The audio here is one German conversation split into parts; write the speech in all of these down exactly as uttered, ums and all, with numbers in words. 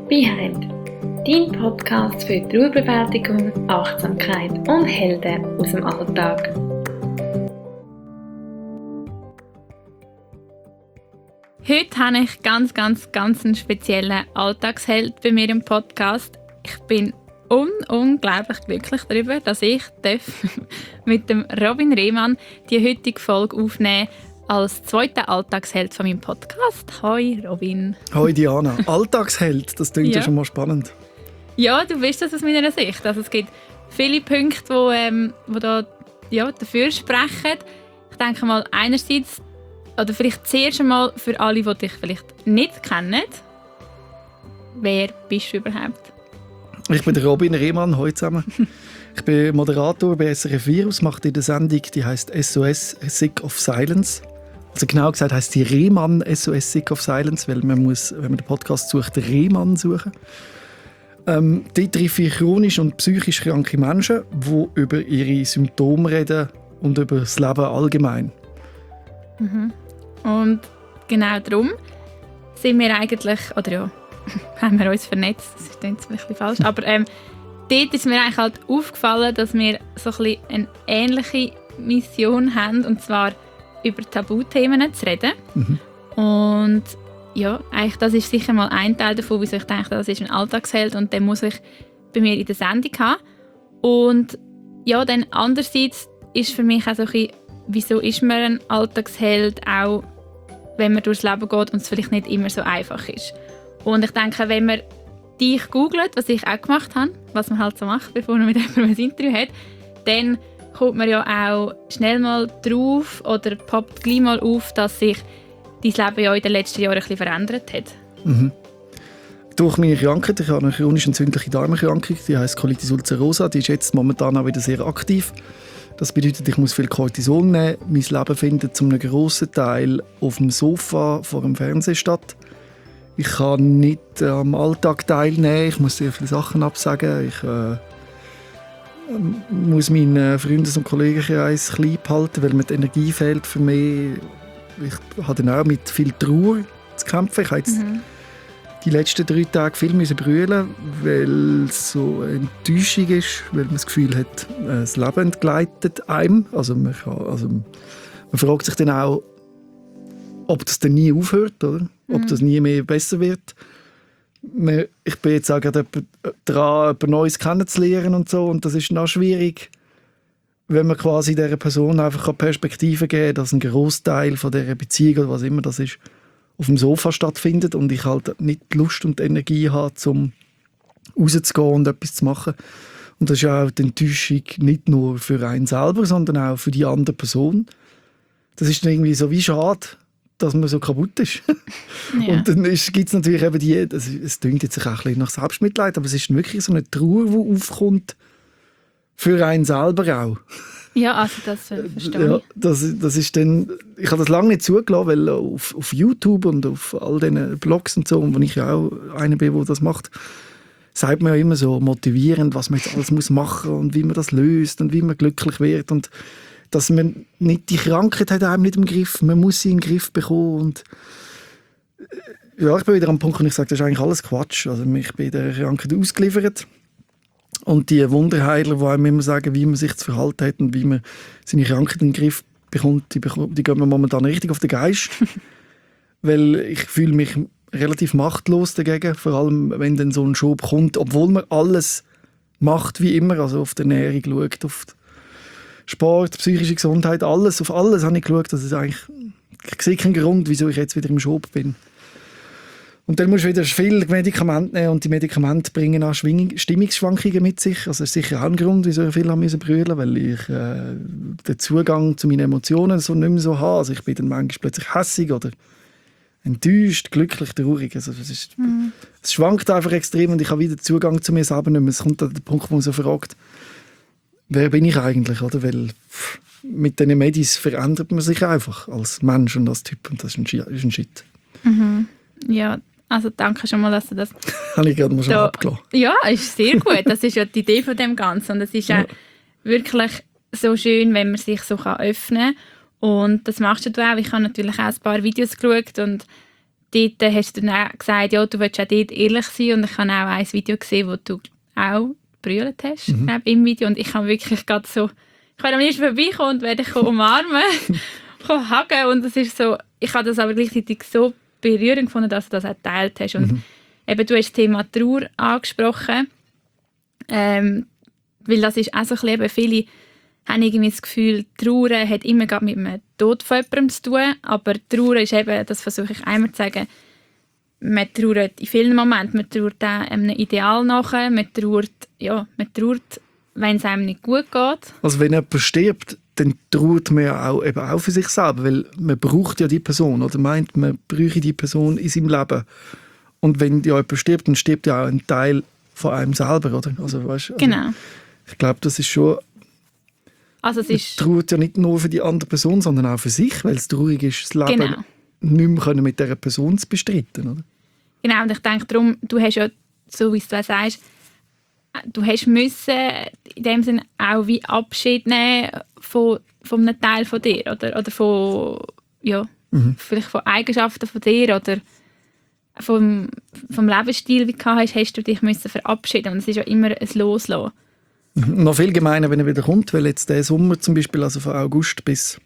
Behind, dein Podcast für Trauerbewältigung, Achtsamkeit und Helden aus dem Alltag. Heute habe ich ganz, ganz, ganz einen speziellen Alltagsheld bei mir im Podcast. Ich bin un- unglaublich glücklich darüber, dass ich mit dem Robin Rehmann die heutige Folge aufnehmen als zweiter Alltagsheld von meinem Podcast. Hoi Robin. Hoi Diana. Alltagsheld, das klingt ja. Ja. ja schon mal spannend. Ja, du weißt das aus meiner Sicht. Also es gibt viele Punkte, die ähm, wo da, ja, dafür sprechen. Ich denke mal, einerseits, oder vielleicht zuerst einmal für alle, die dich vielleicht nicht kennen. Wer bist du überhaupt? Ich bin der Robin Rehmann, heute zusammen. Ich bin Moderator bei S R F Virus, mache in der Sendung, die heisst S O S Sick of Silence. Also genau gesagt heisst die Rehmann S O S Sick of Silence, weil man muss, wenn man den Podcast sucht, den Rehmann suchen. Ähm, dort treffe ich chronisch und psychisch kranke Menschen, die über ihre Symptome reden und über das Leben allgemein. Mhm. Und genau darum sind wir eigentlich, oder ja, haben wir uns vernetzt, das ist jetzt ein bisschen falsch, aber ähm, dort ist mir eigentlich halt aufgefallen, dass wir so ein bisschen eine ähnliche Mission haben, und zwar über Tabuthemen zu reden. Mhm. Und ja, eigentlich das ist sicher mal ein Teil davon, wieso ich denke, das ist ein Alltagsheld und den muss ich bei mir in der Sendung haben. Und ja, dann andererseits ist für mich auch so ein bisschen, wieso ist man ein Alltagsheld, auch wenn man durchs Leben geht und es vielleicht nicht immer so einfach ist. Und ich denke, wenn man dich googelt, was ich auch gemacht habe, was man halt so macht, bevor man mit jemandem ein Interview hat, dann kommt man ja auch schnell mal drauf oder poppt gleich mal auf, dass sich dein Leben ja in den letzten Jahren ein bisschen verändert hat. Mhm. Durch meine Krankheit, ich habe eine chronisch entzündliche Darmerkrankung, die heisst Colitis ulcerosa, die ist jetzt momentan auch wieder sehr aktiv. Das bedeutet, ich muss viel Cortison nehmen. Mein Leben findet zu einem grossen Teil auf dem Sofa vor dem Fernseher statt. Ich kann nicht am Alltag teilnehmen, ich muss sehr viele Sachen absagen. Ich äh, muss meinen Freundes- und Kollegenkreis klein behalten, weil mir die Energie fehlt für mich. Ich habe dann auch mit viel Trauer zu kämpfen. Ich habe jetzt Mhm. die letzten drei Tage viel müssen brüllen, weil es so eine Enttäuschung ist, weil man das Gefühl hat, das Leben entgleitet einem. Also man, kann, also man fragt sich dann auch, ob das dann nie aufhört, oder? Ob Mhm. das nie mehr besser wird. Ich bin jetzt auch gerade daran, etwas Neues kennenzulernen und so, und das ist noch schwierig, wenn man quasi dieser Person einfach Perspektive geben kann, dass ein Großteil von dieser Beziehung oder was immer das ist, auf dem Sofa stattfindet und ich halt nicht die Lust und die Energie habe, um rauszugehen und etwas zu machen. Und das ist auch die Enttäuschung nicht nur für einen selber, sondern auch für die andere Person. Das ist dann irgendwie so wie schade, dass man so kaputt ist. Ja. Und dann gibt es natürlich eben die, das, es klingt jetzt auch ein bisschen nach Selbstmitleid, aber es ist wirklich so eine Trauer, die aufkommt, für einen selber auch. Ja, also das verstehe Ja, ich. das, das ist dann, ich habe das lange nicht zugelassen, weil auf, auf YouTube und auf all diesen Blogs und so, wo ich ja auch einer bin, der das macht, sagt man ja immer so motivierend, was man jetzt alles muss machen und wie man das löst und wie man glücklich wird und dass man nicht die Krankheit hat einem nicht im Griff, man muss sie in den Griff bekommen und ja, ich bin wieder am Punkt, wo ich sage, das ist eigentlich alles Quatsch. Also ich bin der Krankheit ausgeliefert. Und die Wunderheiler, die einem immer sagen, wie man sich zu verhalten hat und wie man seine Krankheit in den Griff bekommt, die, bekommt, die gehen mir momentan richtig auf den Geist. Weil ich fühle mich relativ machtlos dagegen, vor allem wenn dann so ein Schub kommt, obwohl man alles macht wie immer, also auf die Ernährung schaut, auf Sport, psychische Gesundheit, alles, auf alles habe ich geschaut. Das ist eigentlich, ich sehe keinen Grund, wieso ich jetzt wieder im Schub bin. Und dann musst du wieder viel Medikamente nehmen und die Medikamente bringen auch Schwing- Stimmungsschwankungen mit sich. Also das ist sicher auch ein Grund, wieso ich viel haben müssen brüllen, weil ich äh, den Zugang zu meinen Emotionen so nicht mehr so habe. Also ich bin dann manchmal plötzlich hässig oder enttäuscht, glücklich, traurig. Also es, ist, Mhm. es schwankt einfach extrem und ich habe wieder Zugang zu mir selber nicht mehr. Es kommt an den Punkt, wo man so fragt, wer bin ich eigentlich? Oder? Weil pff, mit diesen Medis verändert man sich einfach als Mensch und als Typ und das ist ein, Schi- ist ein Shit. Mhm. Ja, also danke schon mal, dass du das... Habe ich gerade mal schon da, abgelassen. ja, ist sehr gut. Das ist ja die Idee von dem Ganzen. Und es ist Ja. auch wirklich so schön, wenn man sich so kann öffnen kann. Und das machst du auch. Ich habe natürlich auch ein paar Videos geschaut und dort hast du dann auch gesagt, ja, du willst auch dort ehrlich sein und ich habe auch ein Video gesehen, wo du auch brüllt hast mhm. im Video und ich habe wirklich gerade so, ich werde am liebsten vorbeikommen und werde dich umarmen, hagen und das ist so, ich habe das aber gleichzeitig so berührend gefunden, dass du das auch geteilt hast und mhm. eben, du hast das Thema Trauer angesprochen, ähm, weil das ist auch so ein bisschen, eben viele haben irgendwie das Gefühl, Trauer hat immer mit dem Tod von jemandem zu tun, aber Trauer ist eben, das versuche ich einmal zu sagen, man trauert in vielen Momenten, man trauert auch einem Ideal nachher, man trauert, ja, man trauert, wenn es einem nicht gut geht. Also wenn jemand stirbt, dann trauert man ja auch, eben auch für sich selber, weil man braucht ja die Person oder meint, man bräuchte die Person in seinem Leben. Und wenn ja jemand stirbt, dann stirbt ja auch ein Teil von einem selber, oder? Also, weißt, also, genau. Ich glaube, das ist schon... Also es ist man trauert ja nicht nur für die andere Person, sondern auch für sich, weil es traurig ist, das Leben genau. nicht mehr mit dieser Person zu bestreiten, oder? Genau, und ich denke darum, du hast ja, so wie du sagst, du hast müssen in dem Sinne auch wie Abschied nehmen von, von einem Teil von dir, oder, oder von, ja, mhm. vielleicht von Eigenschaften von dir, oder vom, vom Lebensstil, wie du hast, hast du dich müssen verabschieden und es ist ja immer ein Loslassen. Mhm. Noch viel gemeiner, wenn er wieder kommt, weil jetzt der Sommer zum Beispiel, also von August bis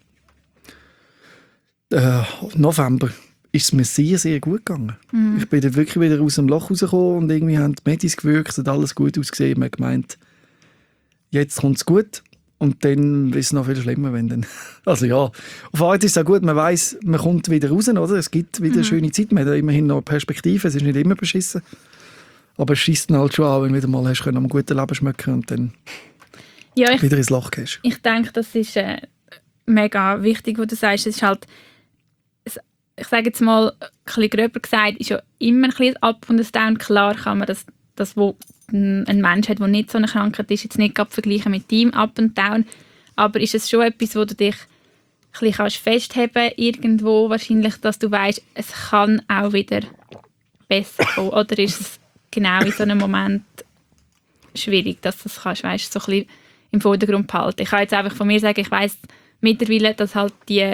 äh, November, ist es mir sehr, sehr gut gegangen. Mhm. Ich bin dann wirklich wieder aus dem Loch rausgekommen und irgendwie haben die Medis gewirkt, es hat alles gut ausgesehen. Man hat gemeint, jetzt kommt es gut und dann ist es noch viel schlimmer, wenn dann... Also ja, auf eine Art ist es auch gut, man weiss, man kommt wieder raus, oder? Es gibt wieder mhm. eine schöne Zeit, man hat immerhin noch eine Perspektive, es ist nicht immer beschissen. Aber es scheisst dann halt schon an, wenn du wieder mal hast können, am guten Leben schmecken und dann ja, ich, wieder ins Loch gehst. Ich denke, das ist äh, mega wichtig, was du sagst. Es ist halt, es, ich sage jetzt mal, ein bisschen gröber gesagt, ist ja immer ein bisschen Up und ein Down. Klar kann man das, das wo ein Mensch hat, der nicht so eine Krankheit ist, jetzt nicht vergleichen mit deinem Up und Down. Aber ist es schon etwas, wo du dich ein bisschen kannst festheben irgendwo wahrscheinlich, dass du weißt, es kann auch wieder besser kommen? Oder ist es genau in so einem Moment schwierig, dass du das kannst, weißt, so ein bisschen im Vordergrund behalten. Ich kann jetzt einfach von mir sagen, ich weiss mittlerweile, dass halt die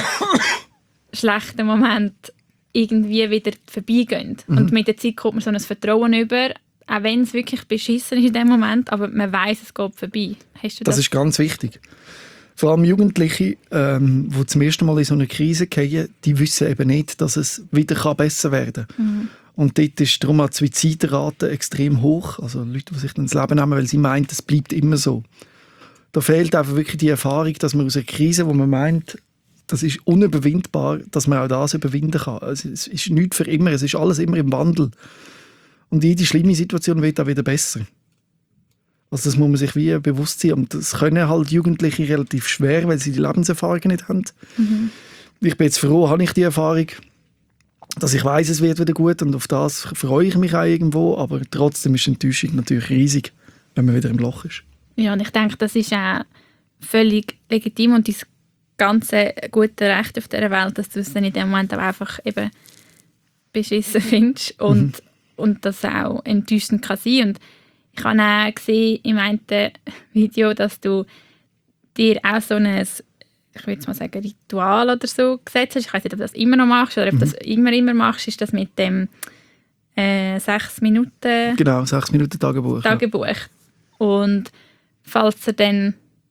schlechten Momente irgendwie wieder vorbeigehen. Mhm. Und mit der Zeit kommt man so ein Vertrauen über, auch wenn es wirklich beschissen ist in dem Moment, aber man weiss, es geht vorbei. Hast du das? Das ist ganz wichtig. Vor allem Jugendliche, ähm, die zum ersten Mal in so eine Krise fallen, die wissen eben nicht, dass es wieder besser werden kann. Mhm. Und dort ist darum auch die Suizidrate extrem hoch. Also Leute, die sich dann das Leben nehmen, weil sie meinen, es bleibt immer so. Da fehlt einfach wirklich die Erfahrung, dass man aus einer Krise, wo man meint, das ist unüberwindbar, dass man auch das überwinden kann. Also es ist nichts für immer, es ist alles immer im Wandel. Und jede schlimme Situation wird auch wieder besser. Also das muss man sich wie bewusst sein. Und das können halt Jugendliche relativ schwer, weil sie die Lebenserfahrung nicht haben. Mhm. Ich bin jetzt froh, habe ich die Erfahrung, dass ich weiss, es wird wieder gut und auf das freue ich mich auch irgendwo, aber trotzdem ist die Enttäuschung natürlich riesig, wenn man wieder im Loch ist. Ja, und ich denke, das ist auch völlig legitim und das ganze gute Recht auf dieser Welt, dass du es dann in dem Moment auch einfach eben beschissen findest und, mhm. und das auch enttäuschend kann sein. Und ich habe auch gesehen in meinem Video, dass du dir auch so ein, ich würde mal sagen, Ritual oder so gesetzt hast. Ich weiß nicht, ob du das immer noch machst oder ob du mhm. das immer, immer machst, ist das mit dem äh, sechs Minuten... Genau, sechs Minuten Tagebuch. Tagebuch. Ja. Und falls du dann...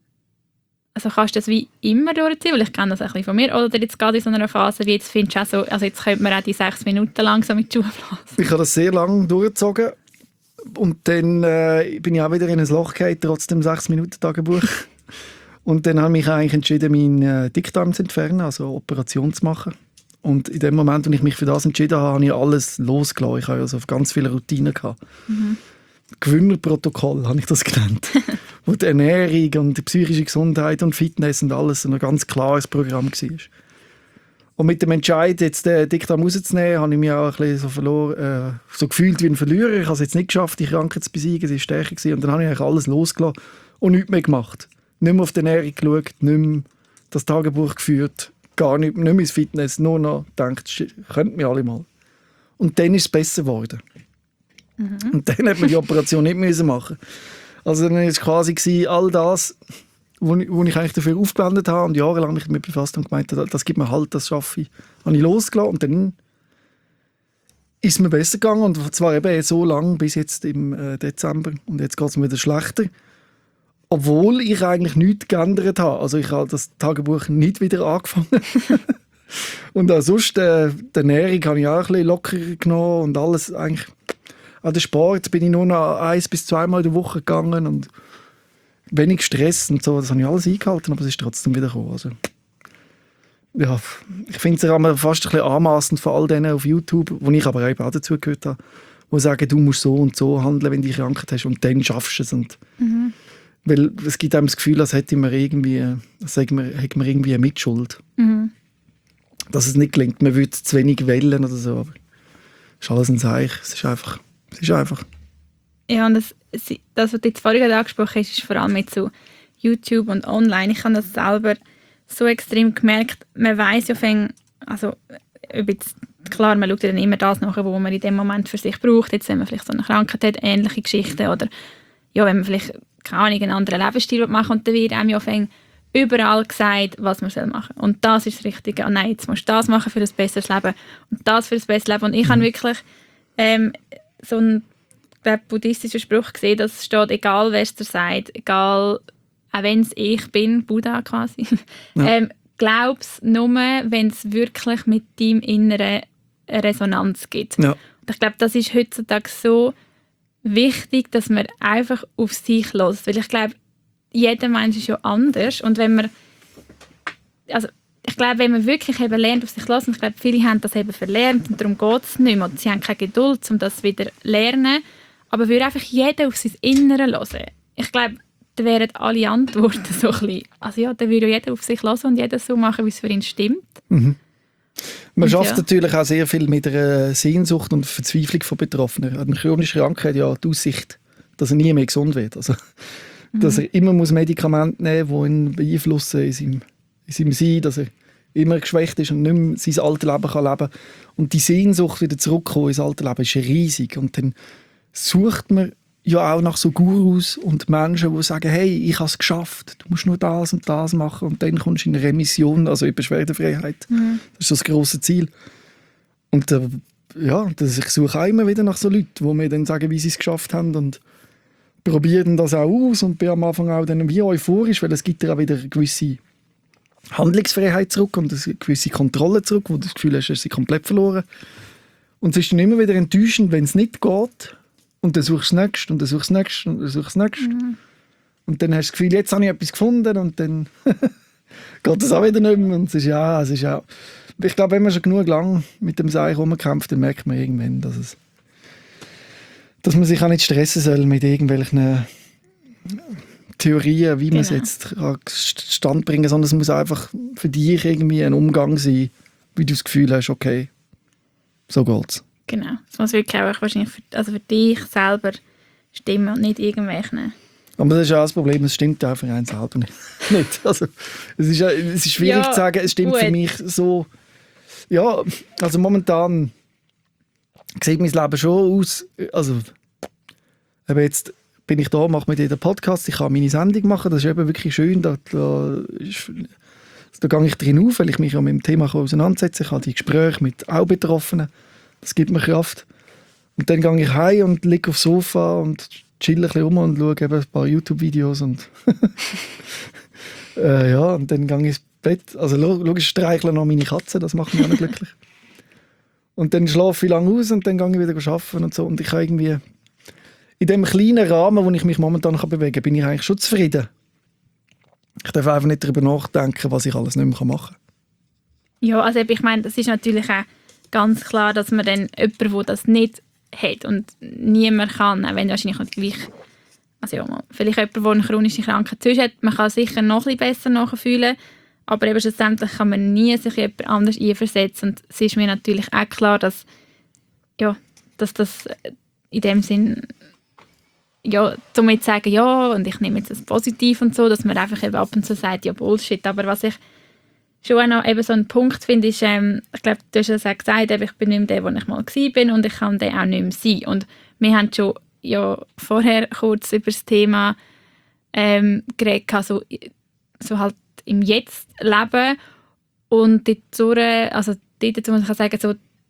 Also kannst du das wie immer durchziehen, weil ich kenne das ein bisschen von mir, oder jetzt gerade in so einer Phase wie jetzt findest du auch so, also jetzt könnte man auch die sechs Minuten lang so mit Schuhe blasen. Ich habe das sehr lange durchgezogen und dann äh, bin ich auch wieder in ein Loch gefallen, trotzdem sechs Minuten Tagebuch. Und dann habe ich mich eigentlich entschieden, meinen äh, Dickdarm zu entfernen, also eine Operation zu machen. Und in dem Moment, als ich mich für das entschieden habe, habe ich alles losgelassen. Ich habe also ganz viele Routinen gehabt. Mhm. Gewinnerprotokoll habe ich das genannt. Wo die Ernährung und die psychische Gesundheit und Fitness und alles ein ganz klares Programm war. Und mit dem Entscheid, jetzt den Dickdarm rauszunehmen, habe ich mich auch ein bisschen so, verloren, äh, so gefühlt wie ein Verlierer. Ich habe es jetzt nicht geschafft, die Krankheit zu besiegen, sie war stärker gewesen. Und dann habe ich eigentlich alles losgelassen und nichts mehr gemacht. Nicht mehr auf die Ernährung geschaut, nicht mehr das Tagebuch geführt, gar nicht, nicht mehr ins Fitness, nur noch gedacht, könnten wir alle mal. Und dann ist es besser geworden. Mhm. Und dann hat man die Operation nicht müssen machen. Also dann war es quasi all das, wo ich, wo ich eigentlich dafür aufgewendet habe und jahrelang mich damit befasst und gemeint habe, das gibt mir halt, das schaffe ich. Habe ich losgelassen und dann ist mir besser gegangen und zwar eben so lange bis jetzt im äh, Dezember und jetzt geht es mir wieder schlechter. Obwohl ich eigentlich nichts geändert habe. Also ich habe das Tagebuch nicht wieder angefangen. Und auch sonst, äh, die Ernährung habe ich auch ein bisschen locker genommen und alles eigentlich. An den Sport bin ich nur noch eins bis zweimal in der Woche gegangen und wenig Stress und so. Das habe ich alles eingehalten, aber es ist trotzdem wieder gekommen. Also, ja, ich finde es ja fast ein bisschen anmassend von all denen auf YouTube, wo ich aber auch dazu gehört habe, die sagen, du musst so und so handeln, wenn du die Krankheit hast und dann schaffst du es. Und Mhm. weil es gibt einem das Gefühl, als hätte man irgendwie, als hätte man, hätte man irgendwie eine Mitschuld. Mhm. Dass es nicht gelingt. Man würde zu wenig wählen oder so. Aber es ist alles ein Zeichen. Es ist einfach. Es ist einfach. Ja, und das, das, was du jetzt vorhin gerade angesprochen hast, ist vor allem mit so YouTube und online. Ich habe das selber so extrem gemerkt. Man weiss ja, fäng, also ob jetzt, klar, man schaut ja dann immer das nach, was man in dem Moment für sich braucht. Jetzt, wenn man vielleicht so eine Krankheit hat, ähnliche Geschichten oder ja, wenn man vielleicht keine Ahnung, einen anderen Lebensstil machen will, und dann wird einem ja fäng überall gesagt, was man machen soll. Und das ist das Richtige. Oh nein, jetzt musst du das machen für ein besseres Leben und das für ein besseres Leben. Und ich mhm. habe wirklich ähm, so einen glaub, buddhistischen Spruch gesehen, dass es steht, egal wer es dir sagt, egal, auch wenn es ich bin, Buddha quasi, ja. ähm, glaub es nur, wenn es wirklich mit deinem Inneren eine Resonanz gibt. Ja. Und ich glaube, das ist heutzutage so wichtig, dass man einfach auf sich hört. Weil ich glaube, jeder Mensch ist ja anders. Und wenn man, also ich glaube, wenn man wirklich eben lernt, auf sich zu hören, und ich glaube, viele haben das eben verlernt und darum geht es nicht mehr. Sie haben keine Geduld, um das wieder zu lernen. Aber würde einfach jeder auf sein Innere hören. Ich glaube, da wären alle Antworten so ein bisschen, also ja, dann würde jeder auf sich hören und jeder so machen, wie es für ihn stimmt. Mhm. Man schafft ja. natürlich auch sehr viel mit der Sehnsucht und Verzweiflung von Betroffenen. Eine chronische Krankheit ja die Aussicht, dass er nie mehr gesund wird. Also, mhm. dass er immer muss Medikamente nehmen muss, die ihn beeinflussen in seinem, in seinem Sein, dass er immer geschwächt ist und nicht mehr sein altes Leben kann leben kann. Und die Sehnsucht wieder zurückkommen ins alte Leben ist riesig. Und dann sucht man ja auch nach so Gurus und Menschen, die sagen, hey, ich habe es geschafft, du musst nur das und das machen und dann kommst du in eine Remission, also in Beschwerdefreiheit. Mhm. Das ist so das grosse Ziel. Und äh, ja, das, ich suche auch immer wieder nach so Leuten, die mir dann sagen, wie sie es geschafft haben und probieren das auch aus und bin am Anfang auch dann wie euphorisch, weil es gibt ja auch wieder eine gewisse Handlungsfreiheit zurück und eine gewisse Kontrolle zurück, wo du das Gefühl hast, du hast sie komplett verloren. Und es ist dann immer wieder enttäuschend, wenn es nicht geht. Und dann suchst du das Nächste und dann suchst du das Nächste und dann suchst du das Nächste. Mhm. Und dann hast du das Gefühl, jetzt habe ich etwas gefunden und dann geht das auch wieder nicht mehr. Und es ist ja, es ist ja. Ich glaube, wenn man schon genug lang mit dem Seich rumkämpft, dann merkt man irgendwann, dass, es, dass man sich auch nicht stressen soll mit irgendwelchen Theorien, wie man es genau. jetzt stand bringen kann, sondern es muss einfach für dich irgendwie ein Umgang sein, wie du das Gefühl hast, okay, so geht's. Genau, es muss wirklich auch wahrscheinlich für, also für dich selber stimmen und nicht irgendwelchen. Aber das ist ja auch das Problem, es stimmt auch für einen selber nicht. nicht. Also, es, ist, es ist schwierig ja, zu sagen, es stimmt gut. Für mich so. Ja, also momentan sieht mein Leben schon aus. Also, aber jetzt bin ich da, mache mit dir den Podcast, ich kann meine Sendung machen, das ist eben wirklich schön. Da, da, ist, da gehe ich drin auf, weil ich mich ja mit dem Thema auseinandersetze. Ich habe die Gespräche mit auch Betroffenen. Das gibt mir Kraft. Und dann gehe ich heim und liege aufs Sofa und chill ein bisschen rum und schaue eben ein paar YouTube-Videos. Und äh, ja, und dann gehe ich ins Bett. Also logisch streichle noch meine Katze, das macht mich auch noch glücklich. Und dann schlafe ich lange aus und dann gehe ich wieder arbeiten und so. Und ich habe irgendwie in dem kleinen Rahmen, wo ich mich momentan bewegen kann, bin ich eigentlich schon zufrieden. Ich darf einfach nicht darüber nachdenken, was ich alles nicht mehr machen kann. Ja, also ich meine, das ist natürlich auch ganz klar, dass man dann jemanden, der das nicht hat und niemand kann, auch wenn wahrscheinlich gleich, also ja, vielleicht jemand, der eine chronische Krankheit sonst hat, man kann sicher noch ein bisschen besser nachfühlen, aber eben schlussendlich kann man nie sich jemand anders einversetzen und es ist mir natürlich auch klar, dass, ja, dass das in dem Sinn, ja, um jetzt zu sagen, ja, und ich nehme jetzt das positiv und so, dass man einfach eben ab und zu sagt, ja, Bullshit, aber was ich schon auch noch eben so ein Punkt finde, ist, ähm, ich glaube, du hast ja gesagt, eben, ich bin nicht mehr der, wo ich mal war und ich kann der auch nicht mehr sein. Und wir haben schon ja, vorher kurz über das Thema ähm, geredet, so, so halt im Jetzt leben und dort, also dort muss ich sagen, so,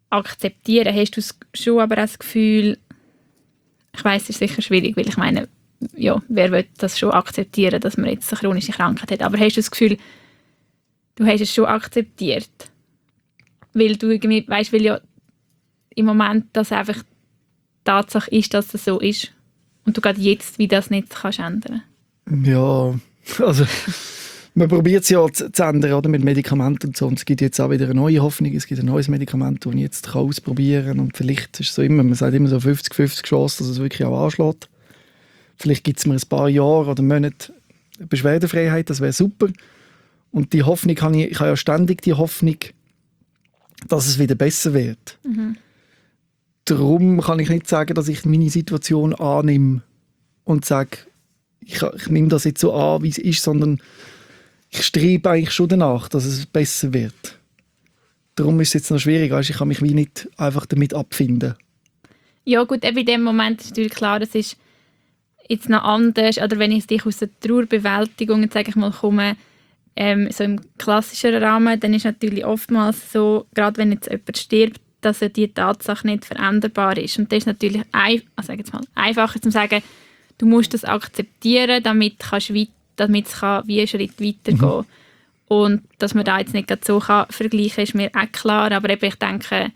akzeptieren, hast du schon aber auch das Gefühl, ich weiss, es ist sicher schwierig, weil ich meine, ja, wer will das schon akzeptieren, dass man jetzt eine chronische Krankheit hat, aber hast du das Gefühl, du hast es schon akzeptiert? Weil du irgendwie, weißt, weil ja im Moment das einfach Tatsache ist, dass das so ist und du gerade jetzt wie das nicht kannst ändern. Ja, also man probiert es ja zu, zu ändern, oder, mit Medikamenten und so. Und es gibt jetzt auch wieder eine neue Hoffnung, es gibt ein neues Medikament, das ich jetzt kann ausprobieren kann. Und vielleicht ist es so immer, man sagt immer so fünfzig fünfzig Chance, dass es wirklich auch anschlägt. Vielleicht gibt es mir ein paar Jahre oder Monate Beschwerdefreiheit, das wäre super. Und die Hoffnung habe ich, ich habe ja ständig die Hoffnung, dass es wieder besser wird. Mhm. Darum kann ich nicht sagen, dass ich meine Situation annehme und sage, ich, ich nehme das jetzt so an, wie es ist, sondern ich strebe eigentlich schon danach, dass es besser wird. Darum ist es jetzt noch schwierig, ich kann mich wie nicht einfach damit abfinden. Ja gut, eben in dem Moment ist natürlich klar, es ist jetzt noch anders, oder wenn ich dich aus der Trauerbewältigung, jetzt sage ich mal, komme, ähm, so im klassischeren Rahmen, dann ist natürlich oftmals so, gerade wenn jetzt jemand stirbt, dass ja die Tatsache nicht veränderbar ist. Und das ist natürlich ein, also jetzt mal, einfacher zu sagen, du musst das akzeptieren, damit, kannst weit, damit es kann wie einen Schritt weitergehen kann. Mhm. Und dass man da jetzt nicht so kann vergleichen kann, ist mir auch klar. Aber eben, ich denke,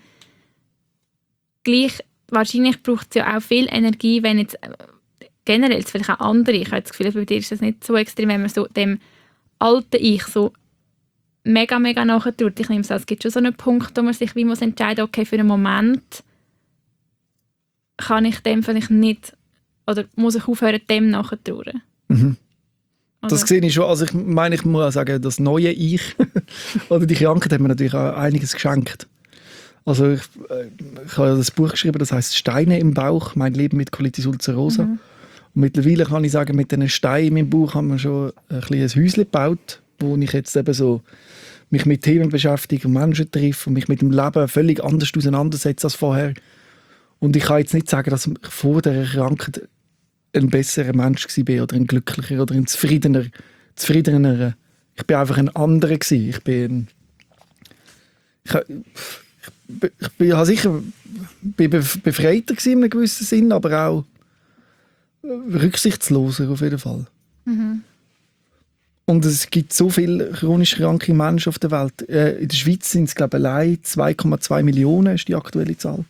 gleich, wahrscheinlich braucht es ja auch viel Energie, wenn jetzt generell, vielleicht auch andere, ich habe das Gefühl, bei dir ist das nicht so extrem, wenn man so dem alten Ich so mega, mega nachtraut. Ich nehme es an, es gibt schon so einen Punkt, wo man sich wie muss entscheiden, okay, für einen Moment kann ich dem vielleicht nicht, oder muss ich aufhören, dem nachzutrauen. Mhm. Das sehe ich schon. Also ich meine, ich muss auch sagen, das neue Ich oder die Krankheit hat mir natürlich auch einiges geschenkt. Also ich, ich habe das Buch geschrieben, das heißt «Steine im Bauch, mein Leben mit Colitis ulcerosa». Mhm. Und mittlerweile kann ich sagen, mit diesen Steinen in meinem Bauch haben wir schon ein kleines Häuschen gebaut, wo ich jetzt eben so mich mit Themen beschäftige und Menschen treffe und mich mit dem Leben völlig anders auseinandersetze als vorher. Und ich kann jetzt nicht sagen, dass ich vor dieser Krankheit ein besserer Mensch war oder ein glücklicher oder ein zufriedener. zufriedener. Ich bin einfach ein anderer gewesen. Ich bin, ich, ich, ich bin ja sicher bin befreiter gewesen in einem gewissen Sinn, aber auch rücksichtsloser auf jeden Fall. Mhm. Und es gibt so viele chronisch kranke Menschen auf der Welt. Äh, in der Schweiz sind es, glaube ich, allein zwei Komma zwei Millionen ist die aktuelle Zahl.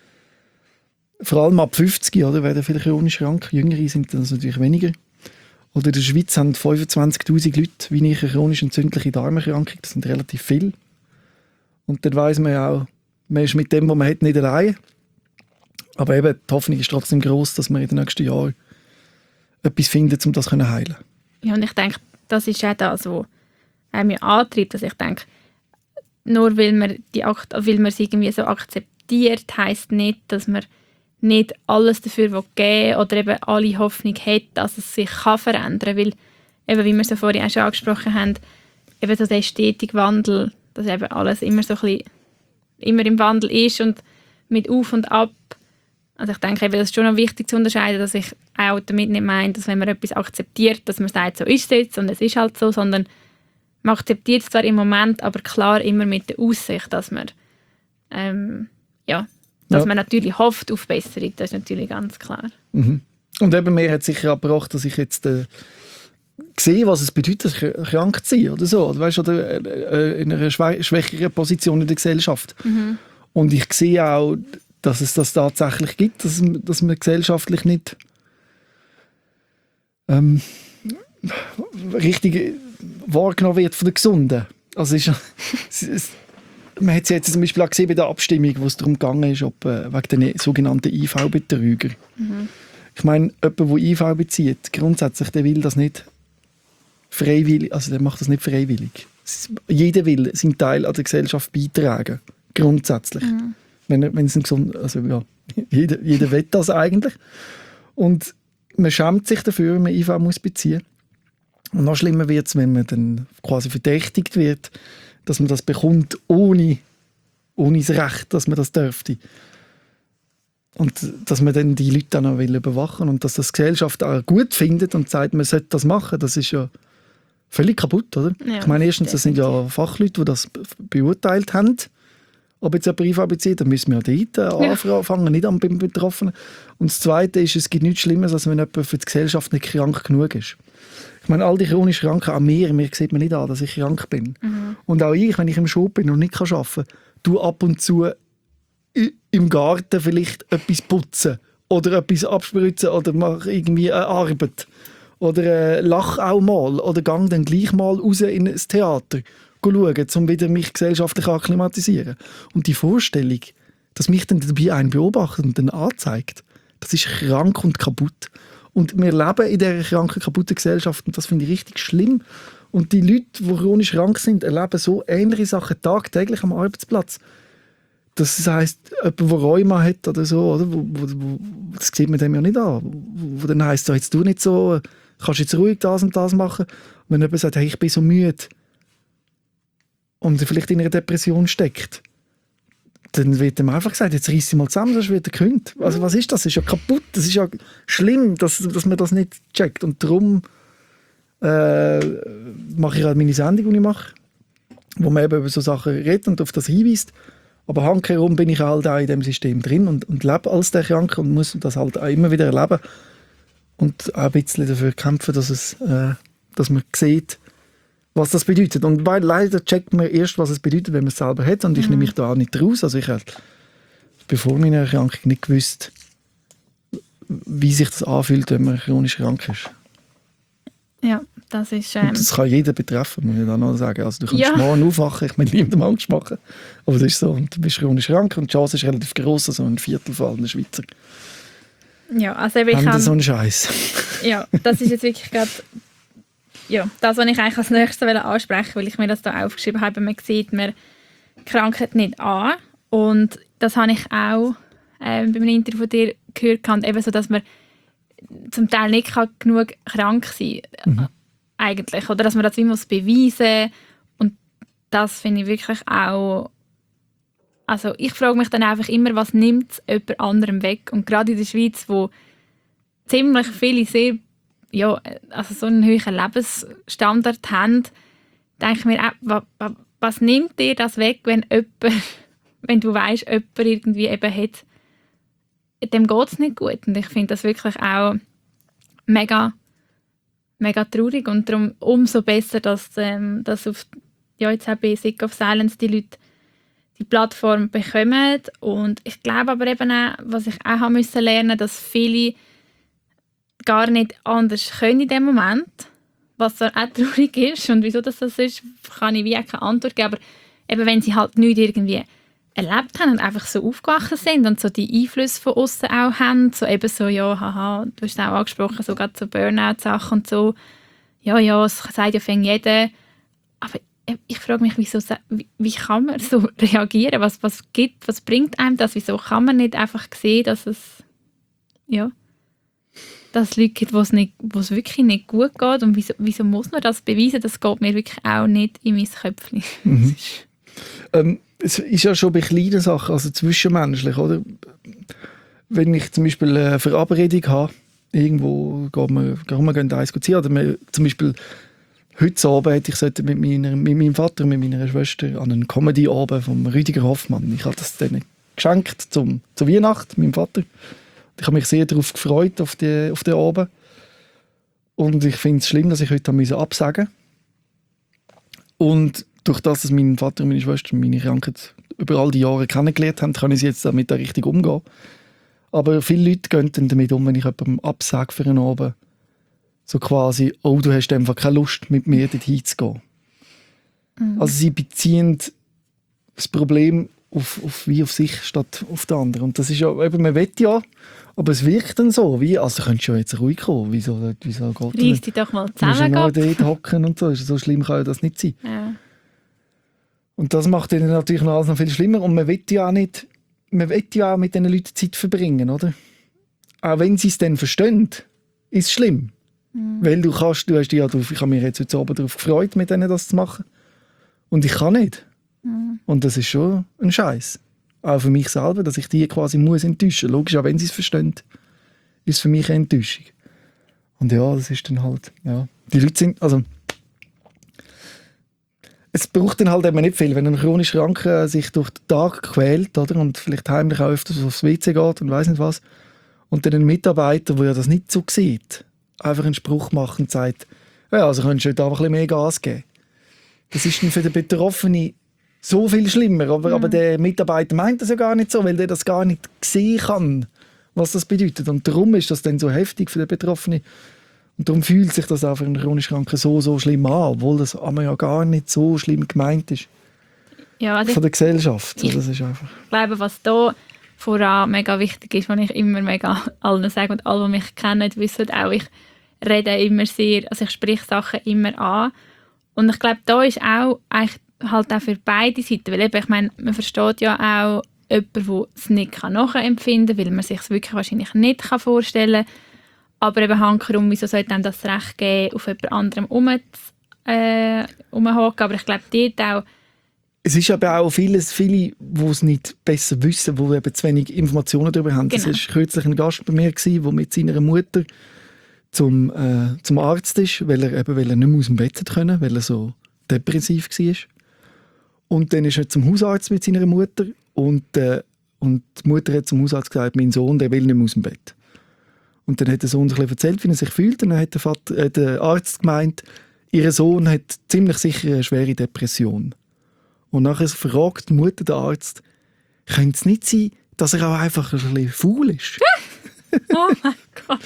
Vor allem ab fünfzig, oder, werden viele chronisch krank. Jüngere sind das natürlich weniger. Oder in der Schweiz haben fünfundzwanzigtausend Leute wie ich eine chronisch entzündliche Darmerkrankung. Das sind relativ viele. Und dann weiss man ja auch, man ist mit dem, was man hat, nicht allein. Aber eben, die Hoffnung ist trotzdem gross, dass wir in den nächsten Jahren etwas finden, um das zu heilen. Ja, und ich denke, das ist auch das, was mich antreibt, dass ich denke, nur weil man, die, weil man es irgendwie so akzeptiert, heisst nicht, dass man nicht alles dafür geben will oder eben alle Hoffnung hat, dass es sich kann verändern kann. Weil, eben, wie wir es ja vorhin auch schon angesprochen haben, eben so der stetige Wandel, dass eben alles immer so ein bisschen, immer im Wandel ist und mit Auf und Ab. Also ich denke, eben, das ist schon noch wichtig zu unterscheiden, dass ich auch damit nicht meine, dass wenn man etwas akzeptiert, dass man sagt, so ist es jetzt und es ist halt so, sondern man akzeptiert es zwar im Moment, aber klar immer mit der Aussicht, dass man ähm, ja, dass ja. man natürlich hofft auf Besserung, das ist natürlich ganz klar. Mhm. Und eben mir hat sicher abgebracht, dass ich jetzt äh, sehe, was es bedeutet, krank zu sein oder so, oder, weißt, oder äh, in einer schwä- schwächeren Position in der Gesellschaft. Mhm. Und ich sehe auch, dass es das tatsächlich gibt, dass, dass man gesellschaftlich nicht ähm, richtig wahrgenommen wird von den Gesunden. Also ist, es, es, man hat es jetzt zum Beispiel auch gesehen bei der Abstimmung, wo es darum gegangen ist, ob, äh, wegen den sogenannten I V-Betrüger. Mhm. Ich meine, jemand, der I V bezieht, grundsätzlich, der will das nicht freiwillig, also der macht das nicht freiwillig. Jeder will seinen Teil an der Gesellschaft beitragen, grundsätzlich. Mhm. Wenn, wenn es ein gesund, also ja, jeder, jeder will das eigentlich. Und man schämt sich dafür, wenn man I V muss beziehen. Und noch schlimmer wird es, wenn man dann quasi verdächtigt wird, dass man das bekommt, ohne, ohne das Recht, dass man das dürfte. Und dass man dann die Leute dann auch will überwachen und dass das die Gesellschaft auch gut findet und sagt, man sollte das machen, das ist ja völlig kaputt, oder? Ja, ich meine, erstens, das sind ja Fachleute, die das beurteilt haben. ob jetzt jemand I V bezieht, dann müssen wir ja dort äh, Ja. anfangen, nicht am beim Betroffenen. Und das Zweite ist, es gibt nichts Schlimmeres, als wenn jemand für die Gesellschaft nicht krank genug ist. Ich meine, all die chronisch Kranken, an mir, mir sieht man nicht an, dass ich krank bin. Mhm. Und auch ich, wenn ich im Job bin und nicht arbeiten kann, tu ab und zu i- im Garten vielleicht etwas putzen oder etwas abspritzen oder mache irgendwie eine Arbeit. Oder äh, lach auch mal oder gang dann gleich mal raus in ein Theater schauen, um wieder mich gesellschaftlich akklimatisieren. Und die Vorstellung, dass mich dann dabei ein beobachtet und dann anzeigt, das ist krank und kaputt. Und wir leben in dieser kranken, kaputten Gesellschaft und das finde ich richtig schlimm. Und die Leute, die chronisch krank sind, erleben so ähnliche Sachen tagtäglich am Arbeitsplatz. Das heisst, jemand, der Rheuma hat oder so, oder? Wo, wo, wo, das sieht man dem ja nicht an. Wo, wo dann heisst, so, jetzt tu nicht so, kannst jetzt ruhig das und das machen. Und wenn jemand sagt, hey, ich bin so müde und vielleicht in einer Depression steckt, dann wird ihm einfach gesagt, jetzt reiss dich mal zusammen, sonst wird er gekündigt. Also was ist das? Das ist ja kaputt. Das ist ja schlimm, dass, dass man das nicht checkt. Und darum äh, mache ich halt meine Sendung, die ich mache, wo man eben über so Sachen redet und auf das hinweist. Aber handkehrum bin ich halt auch in dem System drin und, und lebe als der Kranke und muss das halt auch immer wieder erleben. Und auch ein bisschen dafür kämpfen, dass, es, äh, dass man sieht, was das bedeutet. Und weil leider checkt man erst, was es bedeutet, wenn man es selber hat. Und ich Mhm. nehme mich da auch nicht raus. Also ich habe bevor meiner Erkrankung nicht gewusst, wie sich das anfühlt, wenn man chronisch krank ist. Ja, das ist... Ähm, Und das kann jeder betreffen, muss ich da noch sagen. Also du kannst Ja. morgen aufwachen, ich will niemandem Angst machen. Aber das ist so. Und du bist chronisch krank und die Chance ist relativ gross, also ein Viertel von allen Schweizer ja, also eben, ich haben kann, so einen Scheiß. ja, das ist jetzt wirklich gerade ja, das, was ich eigentlich als nächstes ansprechen wollte, weil ich mir das da aufgeschrieben habe. Man sieht mir die Krankheit nicht an. Und das habe ich auch äh, bei einem Interview von dir gehört, und eben so, dass man zum Teil nicht kann genug krank sein kann. Mhm. Eigentlich. Oder dass man das wie muss beweisen. Und das finde ich wirklich auch... Also ich frage mich dann einfach immer, was nimmt es jemand anderem weg? Und gerade in der Schweiz, wo ziemlich viele sehr, ja, also so einen hohen Lebensstandard haben, denke ich mir auch, was, was nimmt dir das weg, wenn jemand, wenn du weißt, jemand irgendwie eben hat, dem geht es nicht gut. Und ich finde das wirklich auch mega, mega traurig. Und darum umso besser, dass, ähm, dass auf, ja, jetzt auch bei Sick of Silence die Leute die Plattform bekommen. Und ich glaube aber eben auch, was ich auch haben müssen lernen, dass viele gar nicht anders können in dem Moment, was auch traurig ist und wieso das so ist, kann ich wie auch keine Antwort geben, aber eben wenn sie halt nichts irgendwie erlebt haben und einfach so aufgewachsen sind und so die Einflüsse von außen auch haben, so eben so, ja, haha, du hast es auch angesprochen, so gerade so Burnout-Sachen und so, ja, ja, das sagt ja fängt jeder, aber ich frage mich, wieso, wie, wie kann man so reagieren? Was, was gibt, was bringt einem das? Wieso kann man nicht einfach sehen, dass es, ja, dass es Leute gibt, wo es, nicht, wo es wirklich nicht gut geht? Und wieso, wieso muss man das beweisen? Das geht mir wirklich auch nicht in mein Köpfchen. Mhm. ähm, es ist ja schon bei kleinen Sachen, also zwischenmenschlich, oder? Wenn ich zum Beispiel eine Verabredung habe, irgendwo gehen wir, gehen wir gehen eins ziehen, oder wir, zum Beispiel heute Abend ich sollte mit, meiner, mit meinem Vater und mit meiner Schwester an einen Comedy-Abend von Rüdiger Hoffmann. Ich habe das denen geschenkt zum, zur Weihnacht, meinem Vater. Ich habe mich sehr darauf gefreut, auf, die, auf den Abend. Und ich finde es schlimm, dass ich heute absagen musste. Und durch das, dass mein Vater und meine Schwester meine Krankheit über all die Jahre kennengelernt haben, kann ich jetzt damit auch richtig umgehen. Aber viele Leute gehen dann damit um, wenn ich jemandem absage für einen Abend. So quasi, oh, du hast einfach keine Lust, mit mir dorthin zu gehen. Mhm. Also sie beziehen das Problem auf, auf, wie auf sich statt auf den anderen. Und das ist ja, eben, man will ja, aber es wirkt dann so, wie, also könntest du ja jetzt ruhig kommen, wieso, wieso geht das? Reiss dich doch mal zusammen. Du musst ja nur dort hocken und so, so schlimm kann ja das nicht sein. Ja. Und das macht dann natürlich noch alles noch viel schlimmer und man will ja auch nicht, man will ja auch mit diesen Leuten Zeit verbringen, oder? Auch wenn sie es dann verstehen, ist es schlimm. Mhm. Weil du kannst, du hast dich ja, ich habe mich jetzt heute Abend darauf gefreut, mit denen das zu machen. Und ich kann nicht. Mhm. Und das ist schon ein Scheiß. Auch für mich selber, dass ich die quasi muss enttäuschen. Logisch, auch wenn sie es verstehen, ist es für mich eine Enttäuschung. Und ja, das ist dann halt, ja. Die Leute sind, also es braucht dann halt eben nicht viel, wenn ein chronisch Kranker sich durch den Tag quält, oder, und vielleicht heimlich auch öfters aufs W C geht und weiss nicht was, und dann ein Mitarbeiter, der ja das nicht so sieht, einfach einen Spruch macht und sagt, ja, also könntest du heute einfach ein bisschen mehr Gas geben. Das ist dann für den Betroffenen so viel schlimmer, aber, mhm. aber der Mitarbeiter meint das ja gar nicht so, weil der das gar nicht sehen kann, was das bedeutet. Und darum ist das dann so heftig für den Betroffenen. Und darum fühlt sich das auch für einen chronisch Kranken so, so schlimm an, obwohl das aber ja gar nicht so schlimm gemeint ist. Ja, also von der Gesellschaft. Ich, das ist einfach. ich glaube, was da voran mega wichtig ist, was ich immer mega allen sage und alle, die mich kennen, wissen auch, ich rede immer sehr, also ich spreche Sachen immer an. Und ich glaube, da ist auch eigentlich halt auch für beide Seiten, weil eben, ich meine, man versteht ja auch jemanden, der es nicht nachempfinden kann, weil man sich es wirklich wahrscheinlich nicht vorstellen kann. Aber eben hankerum, wieso sollte einem das Recht geben, auf jemand anderem rumzuhocken? Äh, aber ich glaube, dort auch... Es ist aber auch vieles, viele, die es nicht besser wissen, die eben zu wenig Informationen darüber haben. Es genau. war kürzlich ein Gast bei mir, der mit seiner Mutter zum, äh, zum Arzt ist, weil er, eben, weil er nicht mehr aus dem Bett können, weil er so depressiv war. Und dann ist er zum Hausarzt mit seiner Mutter und, äh, und die Mutter hat zum Hausarzt gesagt, mein Sohn, der will nicht mehr aus dem Bett. Und dann hat der Sohn sich erzählt, wie er sich fühlt. Und dann hat der, Vater, äh, der Arzt gemeint, ihr Sohn hat ziemlich sicher eine schwere Depression. Und nachher fragt die Mutter den Arzt, könnte es nicht sein, dass er auch einfach ein bisschen faul ist? Oh mein Gott.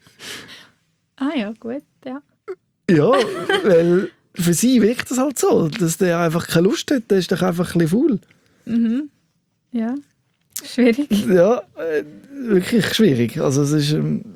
Ah ja, gut, ja. Ja, weil für sie wirkt das halt so, dass der einfach keine Lust hat, der ist doch einfach ein bisschen faul. Mhm. Ja, schwierig. Ja, äh, wirklich schwierig. Also es ist... Ähm,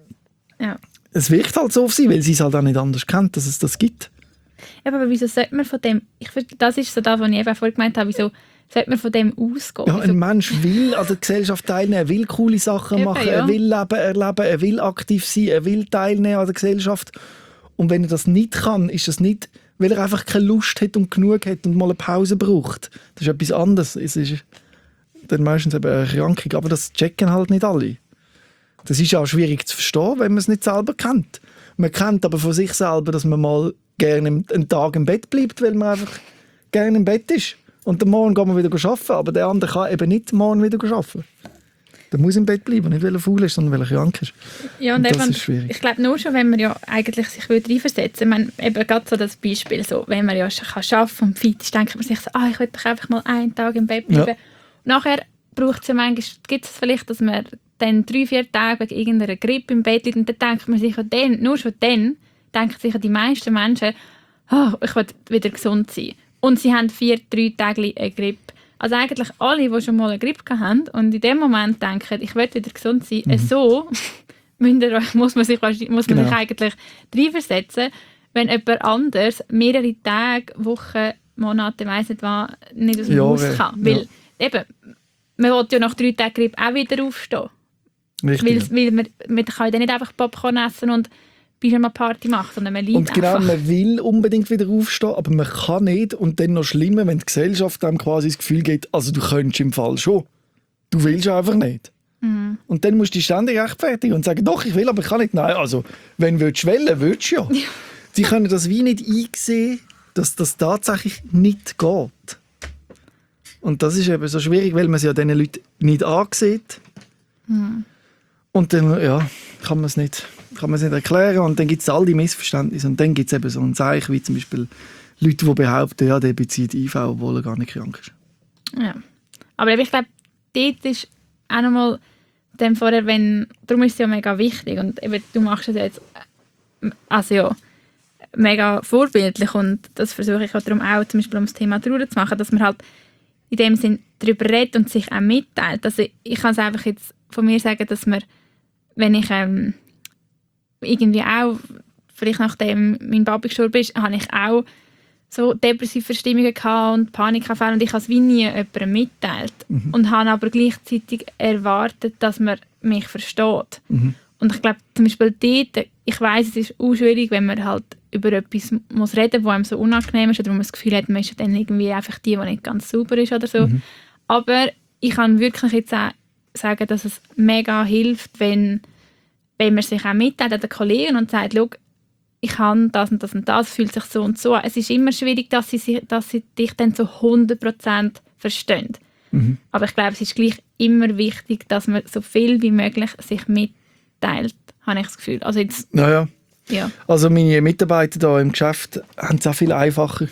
ja. Es wirkt halt so auf sie, weil sie es halt auch nicht anders kennt, dass es das gibt. Ja, aber wieso sollte man von dem... Ich finde, das ist so das, was ich eben vorhin gemeint habe, wieso sollte man von dem ausgehen? Ja, wieso? ein Mensch will an der Gesellschaft teilnehmen, er will coole Sachen Eben, machen, ja. er will leben, erleben, er will aktiv sein, er will teilnehmen an der Gesellschaft. Und wenn er das nicht kann, ist das nicht, weil er einfach keine Lust hat und genug hat und mal eine Pause braucht. Das ist etwas anderes. Es ist dann meistens eben eine Erkrankung, aber das checken halt nicht alle. Das ist auch schwierig zu verstehen, wenn man es nicht selber kennt. Man kennt aber von sich selber, dass man mal gerne einen Tag im Bett bleibt, weil man einfach gerne im Bett ist. Und am Morgen geht man wieder arbeiten, aber der andere kann eben nicht morgen wieder arbeiten. Der muss im Bett bleiben, nicht weil er faul ist, sondern weil er krank ist. Ja, und, und das eben, ist schwierig. Ich glaube, nur schon, wenn man ja eigentlich sich reinversetzen würde, eben gerade so das Beispiel, so, wenn man ja kann arbeiten und fit ist, denkt man sich so, ah, ich will doch einfach mal einen Tag im Bett bleiben. Ja. Nachher braucht es ja manchmal, gibt es vielleicht, dass man dann drei, vier Tage wegen irgendeiner Grippe im Bett liegt und dann denkt man sich, dann, nur schon dann, denken sich die meisten Menschen, oh, ich will wieder gesund sein. Und sie haben vier, drei Tage eine Grippe. Also eigentlich alle, die schon mal eine Grippe hatten und in dem Moment denken, ich will wieder gesund sein, mhm. so muss man sich, muss man genau. sich eigentlich reinversetzen, wenn jemand anders mehrere Tage, Wochen, Monate, weiss nicht was, nicht aus dem Jahre, Haus kann. Weil ja. eben, man will ja nach drei Tagen Grippe auch wieder aufstehen. Richtig, weil, weil man, man kann ja nicht einfach Popcorn essen und Pyjama-Party machen, sondern man liebt Und genau, einfach. man will unbedingt wieder aufstehen, aber man kann nicht. Und dann noch schlimmer, wenn die Gesellschaft einem quasi das Gefühl gibt, also du könntest im Fall schon. Du willst einfach nicht. Mhm. Und dann musst du dich ständig rechtfertigen und sagen, doch, ich will, aber ich kann nicht. Nein, also, wenn du willst, willst du ja. ja. Sie können das wie nicht einsehen, dass das tatsächlich nicht geht. Und das ist eben so schwierig, weil man es ja diesen Leuten nicht ansieht. Mhm. Und dann ja, kann man es nicht, kann man es nicht erklären. Und dann gibt es all die Missverständnisse. Und dann gibt es eben so ein Zeichen, wie zum Beispiel Leute, die behaupten, ja, der bezieht I V, obwohl er gar nicht krank ist. Ja. Aber ich glaube, dort ist auch nochmal dem vorher, wenn, darum ist es ja mega wichtig. Und eben, du machst es ja jetzt also ja, mega vorbildlich. Und das versuche ich auch darum auch, zum Beispiel um das Thema Trauer zu machen, dass man halt in dem Sinn darüber redet und sich auch mitteilt. Also ich kann es einfach jetzt von mir sagen, dass man, wenn ich ähm, irgendwie auch, vielleicht nachdem mein Papi gestorben ist, habe ich auch so depressive Verstimmungen gehabt und Panikanfälle und ich habe es wie nie jemandem mitteilt. Mhm. Und habe aber gleichzeitig erwartet, dass man mich versteht. Mhm. Und ich glaube, zum Beispiel dort, ich weiss, es ist auch schwierig, wenn man halt über etwas muss reden muss, das einem so unangenehm ist oder wo man das Gefühl hat, man ist dann irgendwie einfach die, die nicht ganz sauber ist oder so. Mhm. Aber ich kann wirklich jetzt auch sagen, dass es mega hilft, wenn, wenn man sich auch mitteilt an den Kollegen und sagt, schau, ich habe das und das und das, fühlt sich so und so an. Es ist immer schwierig, dass sie, dass sie dich dann zu hundert Prozent verstehen. Mhm. Aber ich glaube, es ist gleich immer wichtig, dass man so viel wie möglich sich mitteilt, habe ich das Gefühl. Also jetzt, ja, ja. Ja. Also meine Mitarbeiter hier im Geschäft haben es auch viel einfacher,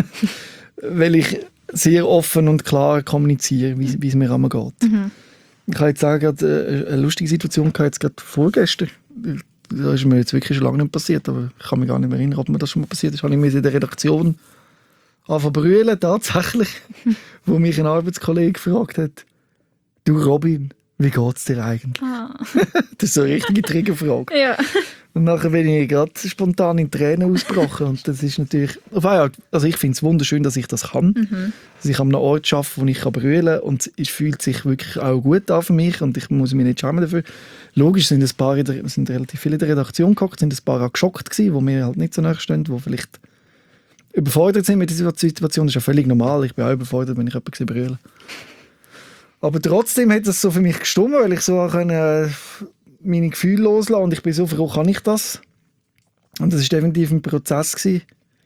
weil ich sehr offen und klar kommuniziere, wie, wie es mir immer geht. Mhm. Ich kann jetzt sagen, gerade eine lustige Situation hatte jetzt gerade vorgestern. Das ist mir jetzt wirklich schon lange nicht passiert, aber ich kann mich gar nicht mehr erinnern, ob mir das schon mal passiert ist. Habe ich mich in der Redaktion angefangen zu brüllen, tatsächlich, wo mich ein Arbeitskollege gefragt hat, «Du Robin, wie geht es dir eigentlich?» Ah. Das ist so eine richtige Triggerfrage. Ja. Und nachher bin ich gerade spontan in Tränen ausgebrochen. Und das ist natürlich, also ich finde es wunderschön, dass ich das kann. Mhm. Dass ich an einem Ort arbeite, wo ich brüllen kann. Und es fühlt sich wirklich auch gut an für mich. Und ich muss mich nicht schämen dafür. Logisch sind, ein paar der, sind relativ viele in der Redaktion gehockt, sind ein paar auch geschockt gewesen, wo mir halt nicht so nahe stehen, die vielleicht überfordert sind mit der Situation. Das ist ja völlig normal. Ich bin auch überfordert, wenn ich jemanden brüllen. Aber trotzdem hat es so für mich gestimmt, weil ich so auch eine, meine Gefühle loslassen und ich bin so froh, kann ich das? Und das war definitiv ein Prozess gewesen.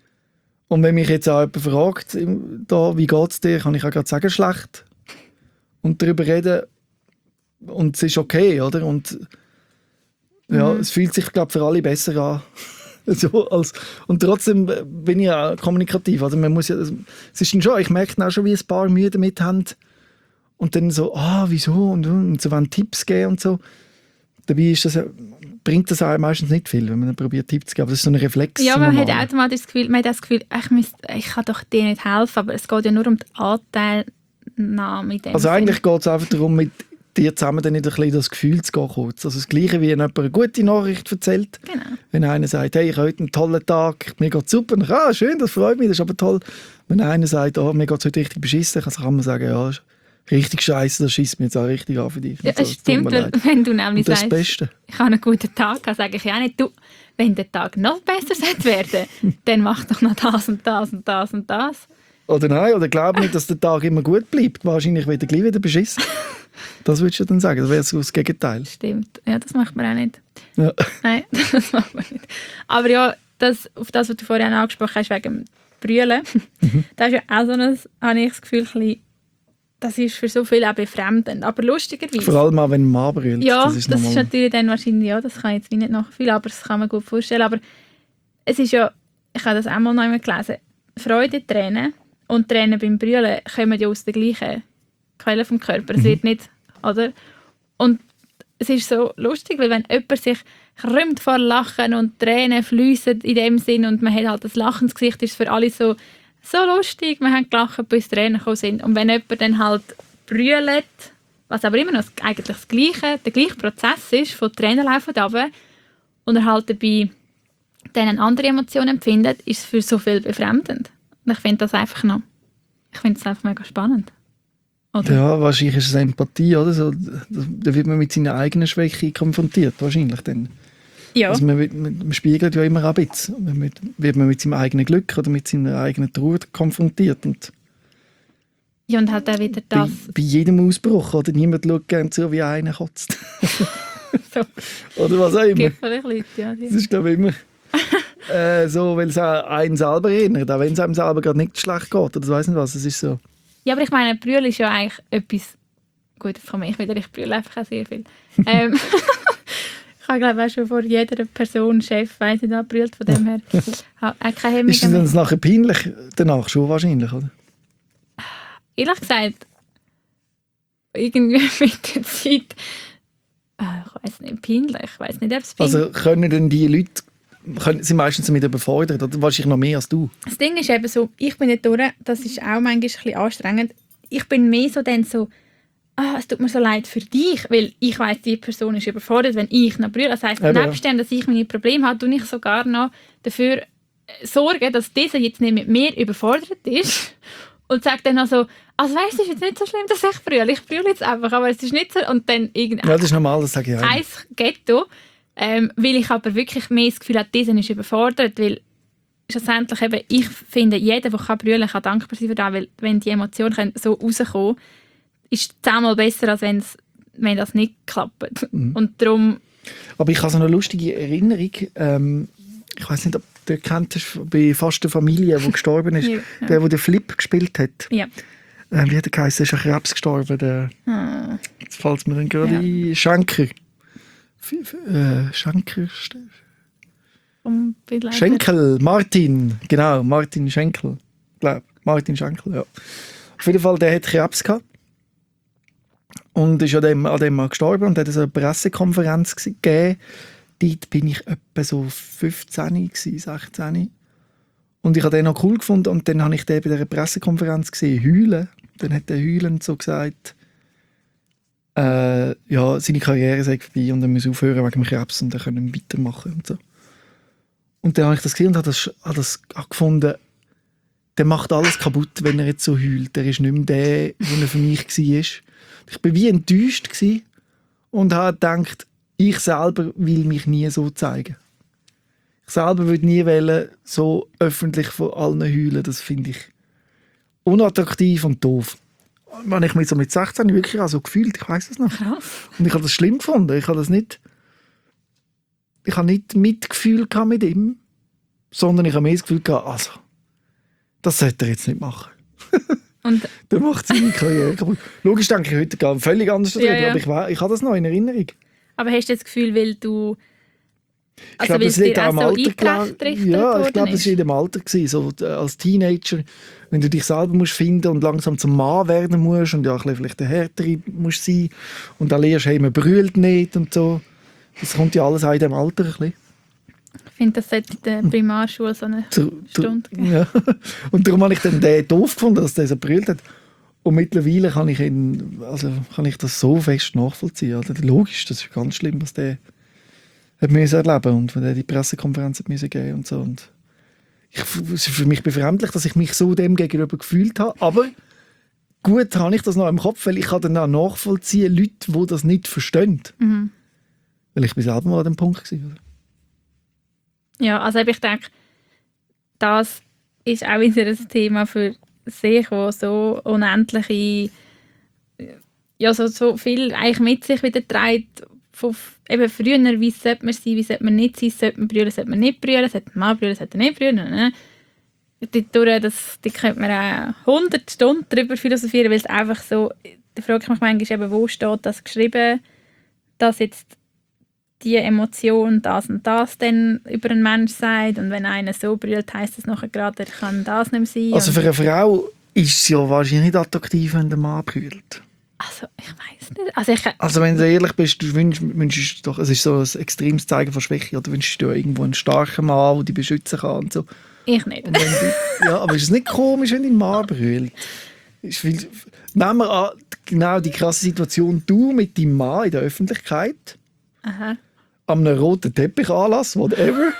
Und wenn mich jetzt auch jemand fragt, da, wie geht es dir, kann ich auch gerade sagen, schlecht. Und darüber reden. Und es ist okay, oder? Und ja, mhm. es fühlt sich, glaube ich, für alle besser an. so, als, und trotzdem bin ich auch kommunikativ. Also man muss ja, es ist dann schon, ich merke dann auch schon, wie ein paar Mühe damit haben. Und dann so, ah, wieso? Und, und so wollen Tipps geben und so. Dabei ist das, bringt das auch meistens nicht viel, wenn man probiert Tipps zu geben. Aber das ist so ein Reflex. Ja, man hat automatisch das Gefühl, man hat das Gefühl ich, müsste, ich kann doch dir nicht helfen, aber es geht ja nur um die Anteilnahme. In dem also Sinn. Eigentlich geht es einfach darum, mit dir zusammen dann nicht ein bisschen das Gefühl zu gehen. Kurz. Also das Gleiche, wie wenn jemand eine gute Nachricht erzählt. Genau. Wenn einer sagt, hey, ich habe heute einen tollen Tag, mir geht es super. Dann, ah, schön, das freut mich, das ist aber toll. Wenn einer sagt, oh, mir geht es heute richtig beschissen, dann kann man sagen, ja, richtig scheiße, das schießt mir jetzt auch richtig an für dich. Ja, so, es stimmt, weil, wenn du nämlich das sagst, Beste. ich habe einen guten Tag, dann sage ich ja nicht, du, wenn der Tag noch besser werden sollte, dann mach doch noch das und das und das und das. Oder nein, oder glaub nicht, dass der Tag immer gut bleibt. Wahrscheinlich wird er gleich wieder beschissen. Das würdest du dann sagen, das wäre so das Gegenteil. Stimmt, ja, das macht man auch nicht. Ja. Nein, das macht man nicht. Aber ja, das, auf das, was du vorhin angesprochen hast, wegen dem Brüllen, mhm. das ist ja auch so ein, habe ich das Gefühl, ein bisschen, das ist für so viele auch befremdend. Aber lustigerweise... Vor allem auch, wenn ein Mann brüllt. Ja, das ist, das ist natürlich dann wahrscheinlich... Ja, das kann ich jetzt nicht nachfühlen, aber das kann man gut vorstellen. Aber es ist ja... Ich habe das auch mal noch einmal gelesen. Freude, Tränen und Tränen beim Brüllen kommen ja aus der gleichen Quelle vom Körper. Es wird nicht... Oder? Und es ist so lustig, weil wenn jemand sich krümmt vor Lachen und Tränen fließen in dem Sinn und man hat halt ein lachendes Gesicht, ist es für alle so... so lustig, wir haben gelacht, bis Tränen gekommen sind. Und wenn jemand dann halt brüllt, was aber immer noch eigentlich das Gleiche, der gleiche Prozess ist, von Tränen laufen runter und er halt dabei dann andere Emotionen empfindet, ist es für so viel befremdend. Und ich finde das einfach noch, ich finde es einfach mega spannend. Oder? Ja, wahrscheinlich ist es Empathie, oder? So, da wird man mit seiner eigenen Schwäche konfrontiert, wahrscheinlich dann. Ja. Also man, man spiegelt ja immer ein bisschen. Man wird man mit seinem eigenen Glück oder mit seiner eigenen Trauer konfrontiert. Und ja, und halt auch wieder das... Bei, bei jedem Ausbruch, oder? Niemand schaut gerne zu, wie einer kotzt. so. Oder was auch immer. Gibt vielleicht Leute, ja. Das ist, glaube ich, immer äh, so, weil es auch einen selber erinnert, auch wenn es einem selber gerade nicht schlecht geht. Oder weiss nicht was, es ist so. Ja, aber ich meine, Brüllen ist ja eigentlich etwas... Gut, jetzt komme ich wieder, ich brülle einfach auch sehr viel. ähm, ich glaube auch schon vor jeder Person, Chef, weiss ich, da brüllt, von dem her. Auch keine Hemmung. Ist es dann nachher peinlich? Danach schon wahrscheinlich, oder? Ehrlich gesagt, irgendwie mit der Zeit, äh, ich weiss nicht, peinlich, ich weiss nicht, ob es peinlich. Also können denn die Leute, können, sind meistens damit überfordert, oder wahrscheinlich noch mehr als du? Das Ding ist eben so, ich bin nicht durch, das ist auch manchmal ein bisschen anstrengend. Ich bin mehr so dann so, ah, es tut mir so leid für dich, weil ich weiss, die Person ist überfordert, wenn ich noch brülle. Das heisst, nebst dem, dass ich meine Probleme habe, tue ich sogar noch dafür sorgen, dass dieser jetzt nicht mit mir überfordert ist und sagt dann noch so, also weißt du, es ist jetzt nicht so schlimm, dass ich brülle. Ich brülle jetzt einfach, aber es ist nicht so. Und dann irgendein ja, das ist normal, das sage ich auch. Ein Ghetto, ähm, weil ich aber wirklich mehr das Gefühl habe, dieser ist überfordert, weil schlussendlich eben, ich finde, jeder, der brüllen kann, kann dankbar sein für das, weil wenn die Emotionen so rauskommen, ist es zehnmal besser, als wenn's, wenn das nicht klappt. Mhm. Und darum... Aber ich habe so eine lustige Erinnerung. Ähm, ich weiß nicht, ob du den kennt hast, bei fast der Familie, die gestorben ist. Ja. Der, der den Flip gespielt hat. Ja. Äh, wie hat er geheißen? Ist an Krebs gestorben. Der, Hm. jetzt fällt mir dann gerade Ja. ein. Schenker. F- f- Äh, Schenker. Vom Begleiter. Schenkel, Martin. Genau, Martin Schenkel. Ich glaube, Martin Schenkel, ja. Auf jeden Fall, der hat Krebs gehabt. Und ist an dem, an dem mal gestorben und hat so eine Pressekonferenz gegeben. Dort bin ich etwa so fünfzehn, sechzehn. Und ich habe den noch cool gefunden. Und dann habe ich den bei dieser Pressekonferenz gesehen, heulen. Dann hat er heulend so gesagt, äh, ja, seine Karriere sei vorbei und er muss aufhören wegen dem Krebs und er können weitermachen und so. Und dann habe ich das gesehen und habe das, habe das gefunden, der macht alles kaputt, wenn er jetzt so heult. Der ist nicht mehr der, der er für mich war. Ich war wie enttäuscht gewesen und habe gedacht, ich selber will mich nie so zeigen. Ich selber würde nie wollen, so öffentlich von allen heulen. Das finde ich unattraktiv und doof. Wenn ich mich so mit sechzehn wirklich auch so gefühlt, ich weiss das noch. Krass. Und ich habe das schlimm gefunden. Ich habe das nicht, ich habe nicht Mitgefühl gehabt mit ihm, sondern ich habe mehr das Gefühl gehabt, also, das sollte er jetzt nicht machen. Und Der macht seine Karriere kaputt. Logisch denke ich heute gar völlig anders darüber, Ja, ja. aber ich, we- ich habe das noch in Erinnerung. Aber hast du das Gefühl, weil du Ich also glaube, weil das es liegt dir auch auch am so Alter klar. eingerichtet Ja, ich worden glaube, das ist? war in dem Alter gewesen, so äh, als Teenager, wenn du dich selber musst finden und langsam zum Mann werden musst und ja, ein bisschen vielleicht der härtere musst sein und dann lernst, hey, man brüllt nicht und so. Das kommt ja alles auch in dem Alter ein bisschen. Ich finde, das sollte in der Primarschule so eine Zu- zu- Stunde geben. Ja. Und darum habe ich dann den doof gefunden, dass der so brüllt hat. Und mittlerweile kann ich, ihn, also kann ich das so fest nachvollziehen. Also, logisch, das ist ganz schlimm, was der hat müssen erleben und wenn er die Pressekonferenz hat müssen geben und so. Und ich, es ist für mich befremdlich, dass ich mich so dem gegenüber gefühlt habe. Aber gut habe ich das noch im Kopf, weil ich kann dann auch nachvollziehen, Leute, die das nicht verstehen. Mhm. Weil ich bin selber mal an dem Punkt war. Ja, also ich denke, das ist auch wieder ein Thema für sich, wo so unendliche, ja, so, so viel eigentlich mit sich wieder trägt. Von, eben früher, wie sollte man sein, wie sollte man nicht sein, sollte man brüllen, sollte man nicht brüllen, sollte man mal brüllen, sollte man nicht brüllen. Ne? Dadurch, das, da könnte man auch hundert Stunden darüber philosophieren, weil es einfach so, da frage ich mich manchmal eben, wo steht das geschrieben, dass jetzt die Emotion das und das dann über einen Mensch sagt und wenn einer so brüllt, heisst das nachher gerade, er kann das nicht mehr sein. Also Und- für eine Frau ist es ja wahrscheinlich nicht attraktiv, wenn der Mann brüllt. Also, ich weiß nicht. Also, ich, Also wenn du ehrlich bist, du wünschst, wünschst doch, es ist so ein extremes Zeigen von Schwäche, oder wünschst du dir irgendwo einen starken Mann, der dich beschützen kann und so. ich nicht. Und wenn du, ja, aber ist es nicht komisch, wenn dein Mann brüllt? Ist viel, nehmen wir an, genau die krasse Situation, du mit deinem Mann in der Öffentlichkeit, Aha. an einem roten Teppichanlass, whatever,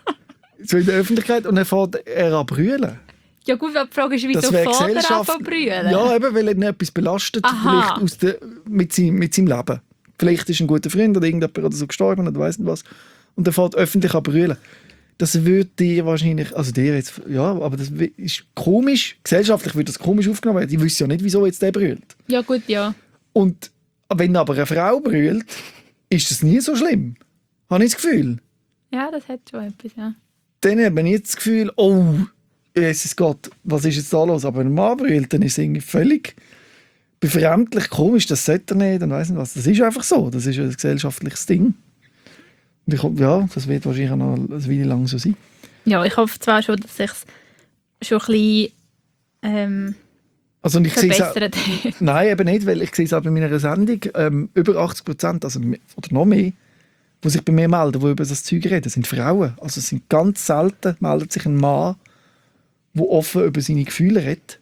so in der Öffentlichkeit, und dann fährt er an brüllen. Ja gut, aber die Frage ist, wieso Das wäre fährt er Gesellschaft. an zu brüllen? Ja, eben, weil er ihn etwas belastet, Aha. vielleicht aus der, mit, seinem, mit seinem Leben. Vielleicht ist ein guter Freund oder irgendjemand oder so gestorben oder weiss nicht was. Und er fährt öffentlich an brüllen. Das würde dir wahrscheinlich, also dir jetzt, ja, aber das ist komisch, gesellschaftlich wird das komisch aufgenommen werden. Die wissen ja nicht, wieso jetzt der brüllt. Ja gut, ja. Und wenn aber eine Frau brüllt, ist das nie so schlimm. Habe ich das Gefühl. Ja, das hat schon etwas, ja. Dann hat man jetzt das Gefühl, oh, Jesus Gott, was ist jetzt da los? Aber wenn ein Mann brüllt, dann ist es irgendwie völlig befremdlich, komisch, das sollte er nicht, dann weiss nicht was. Das ist einfach so, das ist ein gesellschaftliches Ding. Und ich hoffe, ja, das wird wahrscheinlich auch noch eine Weile lang so sein. Ja, ich hoffe zwar schon, dass ich es schon ein bisschen ähm, Also und ich sehe es auch, verbessert habe. nein, eben nicht, weil ich sehe es auch bei meiner Sendung, ähm, über achtzig Prozent, also, mehr- oder noch mehr, die sich bei mir melden, die über das Zeug reden, sind Frauen. Also es sind ganz selten, meldet sich ein Mann, der offen über seine Gefühle redet.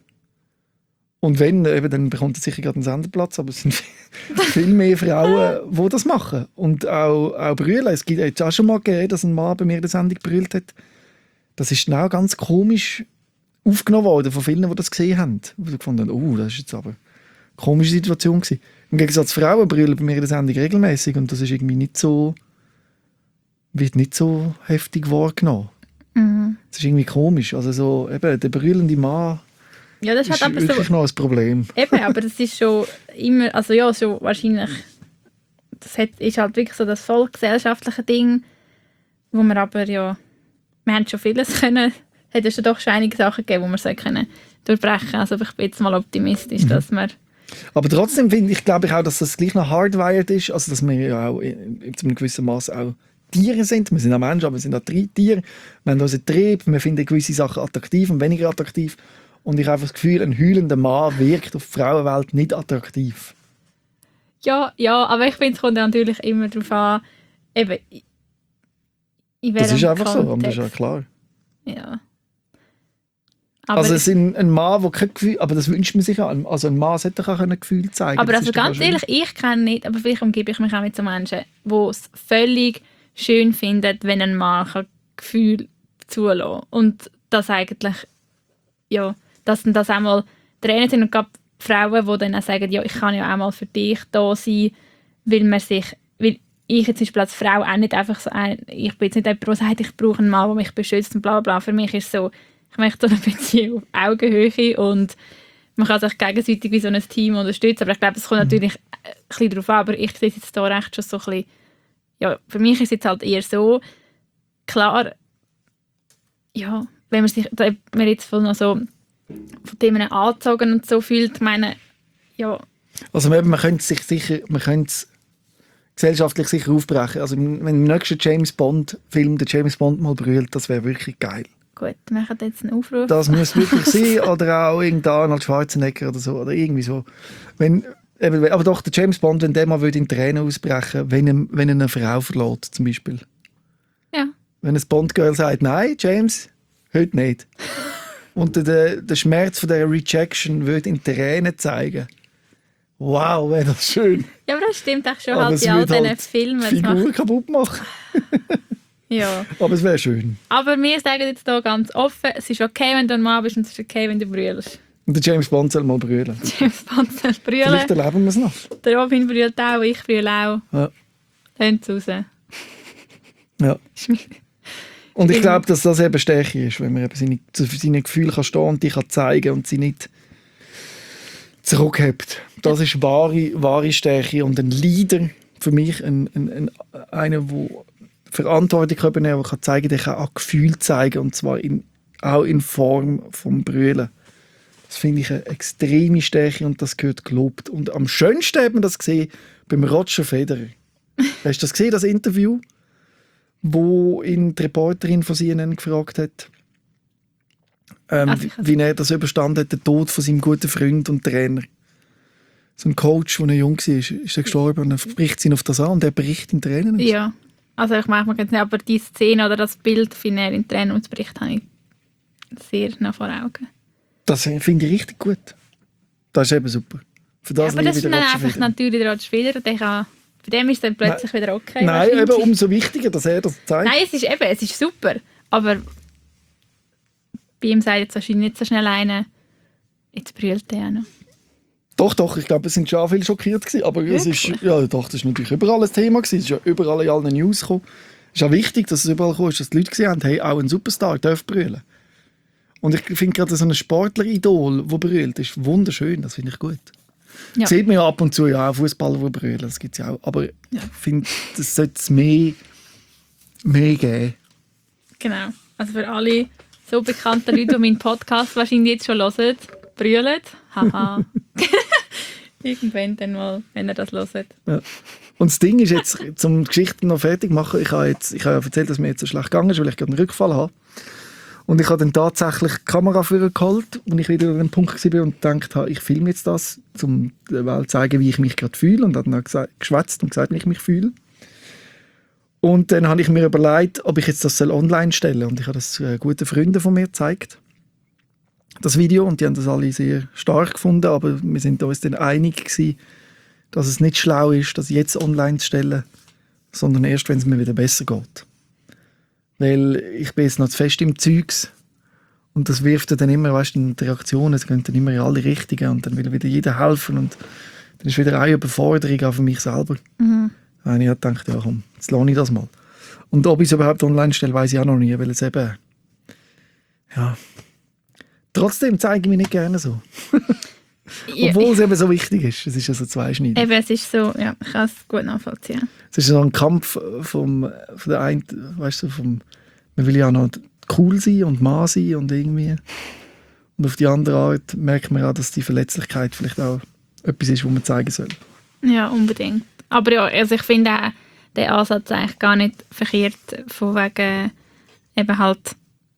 Und wenn, eben, dann bekommt er sicher gerade einen Senderplatz, aber es sind viel mehr Frauen, die das machen. Und auch, auch brüllen. Es gibt jetzt auch schon mal gegeben, dass ein Mann bei mir in der Sendung brüllt hat. Das ist dann auch ganz komisch aufgenommen worden von vielen, die das gesehen haben. Die gefunden haben, oh, das ist jetzt aber eine komische Situation gewesen. Im Gegensatz zu Frauen brüllen bei mir in der Sendung regelmäßig und das ist irgendwie nicht so, wird nicht so heftig wahrgenommen. Mhm. Das ist irgendwie komisch. Also so, eben, der brüllende Mann Ja, das ist hat aber wirklich so... noch ein Problem. Eben, aber das ist schon immer... Also ja, schon wahrscheinlich... Das hat, ist halt wirklich so das voll gesellschaftliche Ding, wo man aber ja wir haben schon vieles können, hat es doch schon einige Sachen gegeben, die wir so können durchbrechen. Also ich bin jetzt mal optimistisch, mhm. dass wir... Aber trotzdem finde ich, glaube ich auch, dass das gleich noch hardwired ist, also dass wir ja auch in, in einem gewissen Maß auch Tiere sind. Wir sind auch Menschen, aber wir sind auch Tiere. Wir haben unseren Trieb, wir finden gewisse Sachen attraktiv und weniger attraktiv. Und ich habe einfach das Gefühl, ein heulender Mann wirkt auf die Frauenwelt nicht attraktiv. Ja, ja, aber ich finde, es kommt natürlich immer darauf an, eben, in das ist einfach Kontext. so, aber das ist ja klar. Ja. Aber also es ist ein, ein Mann, der kein Gefühl, aber das wünscht man sich auch. Also ein Mann sollte auch ein Gefühl zeigen. Aber das also ganz ehrlich, ich kenne nicht, aber vielleicht umgebe ich mich auch mit so Menschen, die es völlig schön finden, wenn ein Mann ein Gefühl zulassen. Und das eigentlich, ja, dass dann das einmal Tränen sind und gerade Frauen, die dann auch sagen, ja, ich kann ja auch mal für dich da sein, weil man sich, weil ich jetzt zum Beispiel als Frau auch nicht einfach so, ein, ich bin jetzt nicht jemand, der sagt, ich brauche einen Mann, der mich beschützt und bla bla bla. Für mich ist es so, ich möchte so eine Beziehung auf Augenhöhe und man kann sich gegenseitig wie so ein Team unterstützen. Aber ich glaube, es kommt natürlich ein bisschen darauf an, aber ich sehe es jetzt hier recht schon so ein bisschen, ja, für mich ist es jetzt halt eher so, klar, ja, wenn man sich, wenn man jetzt von noch so von Themen angezogen und so fühlt, ich meine, ja. Also man könnte sich sicher, man könnte es gesellschaftlich sicher aufbrechen. Also wenn im nächsten James Bond Film der James Bond mal brüllt, das wäre wirklich geil. Gut, wir machen jetzt einen Aufruf. Das muss wirklich sein, oder auch irgendein Arnold Schwarzenegger oder so, oder irgendwie so. Wenn, eben, aber doch, der James Bond, wenn der mal in Tränen ausbrechen würde, wenn, wenn er eine Frau verlässt, zum Beispiel. Ja. Wenn ein Bond-Girl sagt, nein, James, heute nicht. Und der, der Schmerz von dieser Rejection würde in Tränen zeigen. Wow, wäre das schön. Ja, aber das stimmt auch schon aber halt in all diesen halt Filmen. Die Figur kaputt machen. Ja. Aber es wäre schön. Aber wir sagen jetzt hier ganz offen, es ist okay, wenn du ein Mann bist und es ist okay, wenn du brüllst. Und der James Bond soll mal brüllen. James Bond soll brüllen. Vielleicht erleben wir es noch. Der Robin brüllt auch, ich brülle auch. Ja. Hört es raus. Ja. Und ich glaube, dass das eben Stärke ist, wenn man eben seine, zu seinen Gefühlen kann stehen und die kann zeigen und sie nicht zurückhebt. Das ist wahre, wahre Stärke. Und ein Leader, für mich, ein, ein, ein, einer, der Verantwortung übernehmen kann, der zeigen, der kann auch Gefühle zeigen, und zwar in, auch in Form vom Brüllen. Das finde ich eine extreme Stärke und das gehört gelobt. Und am schönsten hat man das gesehen beim Roger Federer. Hast du das gesehen, das Interview, wo ihn die Reporterin von C N N gefragt hat, ähm, also wie er das überstanden hat, den Tod von seinem guten Freund und Trainer. So ein Coach, der jung war, ist er gestorben und er spricht ihn auf das an und er bricht in Tränen aus. Ja, also ich mache mir jetzt nicht, aber die Szene oder das Bild, wie er in Tränen ausbricht, habe ich sehr nah vor Augen. Das finde ich richtig gut. Das ist eben super. Für das ja, aber das ist dann einfach natürlich der Roger Federer, der kann... Bei dem ist es dann plötzlich Nein. wieder okay. Nein, eben umso wichtiger, dass er das zeigt. Nein, es ist eben, es ist super. Aber bei ihm sagt jetzt wahrscheinlich nicht so schnell einer, jetzt brüllt er auch noch. Doch, doch, ich glaube, es sind schon viele schockiert gewesen, aber es ist, ja, doch, das ist natürlich überall ein Thema gewesen. Es ist ja überall in allen News gekommen. Es ist auch wichtig, dass es überall gekommen ist, dass die Leute gesehen haben, hey, auch ein Superstar darf brüllen. Und ich finde gerade so ein Sportler-Idol, der brüllt, ist wunderschön, das finde ich gut. Ja. Sieht man ja ab und zu, ja, auch Fußballer, die brüllen, das gibt es ja auch. Aber ja. ich finde, das sollte es mehr, mehr geben. Genau. Also für alle so bekannten Leute, die meinen Podcast wahrscheinlich jetzt schon hören, brüllen. Haha. Irgendwann dann mal, wenn ihr das hört. Ja. Und das Ding ist jetzt, zum die Geschichte noch fertig machen, ich habe jetzt, ich habe ja erzählt, dass mir jetzt so schlecht gegangen ist, weil ich gerade einen Rückfall habe. Und ich habe dann tatsächlich die Kamera für geholt, als ich wieder an dem Punkt war und gedacht habe, ich filme jetzt das, um der Welt zu zeigen, wie ich mich gerade fühle. Und habe dann geschwätzt und gesagt, wie ich mich fühle. Und dann habe ich mir überlegt, ob ich jetzt das online stellen soll. Und ich habe das äh, guten Freunden von mir gezeigt, das Video. Und die haben das alle sehr stark gefunden. Aber wir sind uns dann einig gewesen, dass es nicht schlau ist, das jetzt online zu stellen, sondern erst, wenn es mir wieder besser geht. Weil ich bin jetzt noch zu fest im Zeugs und das wirft dann immer, weißt du, die Reaktionen, es gehen dann immer in alle Richtungen und dann will wieder jeder helfen und dann ist wieder eine Überforderung auch für mich selber. Mhm. Und ich habe gedacht, ja komm, jetzt lohne ich das mal. Und ob ich es überhaupt online stelle, weiß ich auch noch nie, weil es eben, ja, trotzdem zeige ich mich nicht gerne so. Obwohl ja, es eben so wichtig ist. Es ist ja so zweischneidig. Eben, es ist so, ja, ich kann es gut nachvollziehen. Es ist so ein Kampf vom, von der einen, weißt du, vom, man will ja noch cool sein und Mann sein und irgendwie. Und auf die andere Art merkt man auch, dass die Verletzlichkeit vielleicht auch etwas ist, was man zeigen soll. Ja, unbedingt. Aber ja, also ich finde auch den Ansatz eigentlich gar nicht verkehrt, von wegen eben halt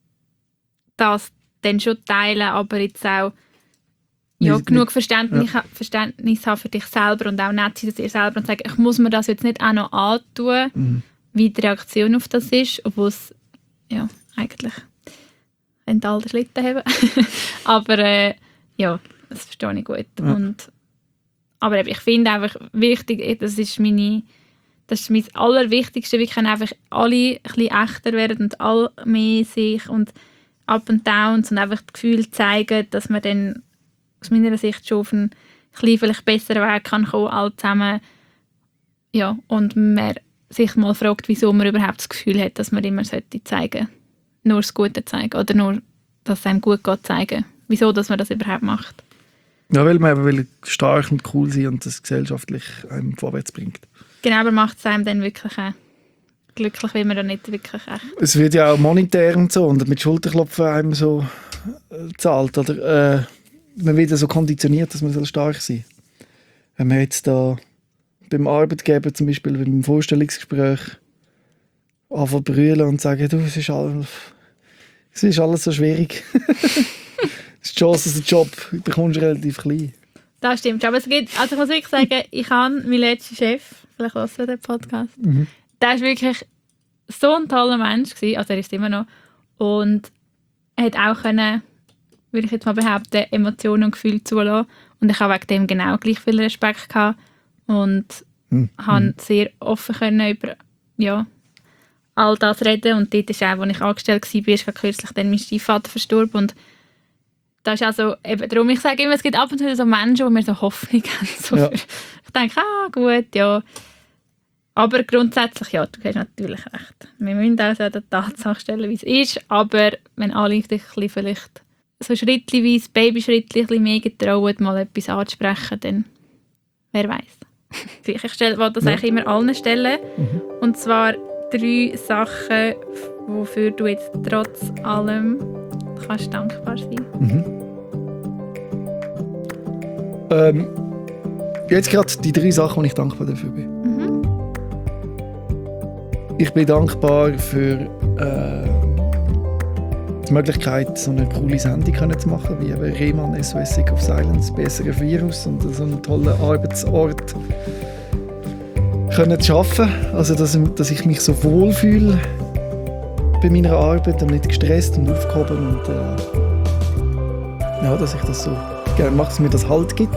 das dann schon teilen, aber jetzt auch ja, Nicht- genug nicht- Verständnis, Verständnis haben für dich selber und auch nett sein zu dir selber und sagen, ich muss mir das jetzt nicht auch noch antun, Mhm. wie die Reaktion auf das ist, obwohl es ja, eigentlich ein alter Schlitten haben. aber äh, ja, das verstehe ich gut. Ja. Und, aber eben, ich finde einfach wichtig, das ist meine, das ist mein Allerwichtigste, wir können einfach alle ein bisschen echter werden und alle mehr sich und Up and Downs und einfach das Gefühl zeigen, dass man dann aus meiner Sicht schon auf einen kleinen, vielleicht besseren Weg kann kommen, alle zusammen. Ja, und man sich mal fragt, wieso man überhaupt das Gefühl hat, dass man immer sollte zeigen, nur das Gute zeigen oder nur, dass es einem gut geht, zeigen. Wieso, dass man das überhaupt macht. Ja, weil man eben will stark und cool sein und das gesellschaftlich einem vorwärts bringt. Genau, aber macht es einem dann wirklich auch glücklich, weil man dann nicht wirklich echt... Es wird ja auch monetär und so und mit Schulterklopfen einem so äh, zahlt. Oder, äh, man wird ja so konditioniert, dass man so stark sein soll. Wenn man jetzt da beim Arbeitgeber zum Beispiel beim Vorstellungsgespräch anfängt zu brüllen und sagen, du, es ist alles, es ist alles so schwierig. Die Chance, dass du einen Job bekommst, relativ klein. Das stimmt, aber es gibt, also ich muss wirklich sagen, ich habe meinen letzten Chef, vielleicht hörst du den Podcast, Mhm. der war wirklich so ein toller Mensch gewesen, also er ist immer noch, und er hat auch können, würde ich jetzt mal behaupten, Emotionen und Gefühle zulassen und ich habe wegen dem genau gleich viel Respekt gehabt und Mhm. habe sehr offen können über ja, all das reden und dort ist auch, als ich angestellt war, ist kürzlich dann mein Stiefvater verstorben und das ist also, eben darum, ich sage immer, es gibt ab und zu so Menschen, die mir so Hoffnung haben. So Ja. für, ich denke, ah gut, ja. Aber grundsätzlich, ja, du hast natürlich recht. Wir müssen auch so der Tatsache stellen, wie es ist, aber wenn alle sich ein bisschen vielleicht so schrittweise, Babyschrittchen ein bisschen mehr getrauen, mal etwas anzusprechen, dann wer weiß. Ich stelle, will das Ja. eigentlich immer allen stellen. Mhm. Und zwar drei Sachen, wofür du jetzt trotz allem kannst dankbar sein. Mhm. Ähm, jetzt gerade die drei Sachen, wo ich dankbar dafür bin. Mhm. Ich bin dankbar für äh, die Möglichkeit, so eine coole Sendung können zu machen, wie eben Rehmann, S O S Sick of Silence, B S R F Virus und so einen tollen Arbeitsort können zu schaffen. Also, dass, dass ich mich so wohl fühle bei meiner Arbeit und nicht gestresst und aufgehoben und äh, ja, dass ich das so gerne mache, dass mir das Halt gibt.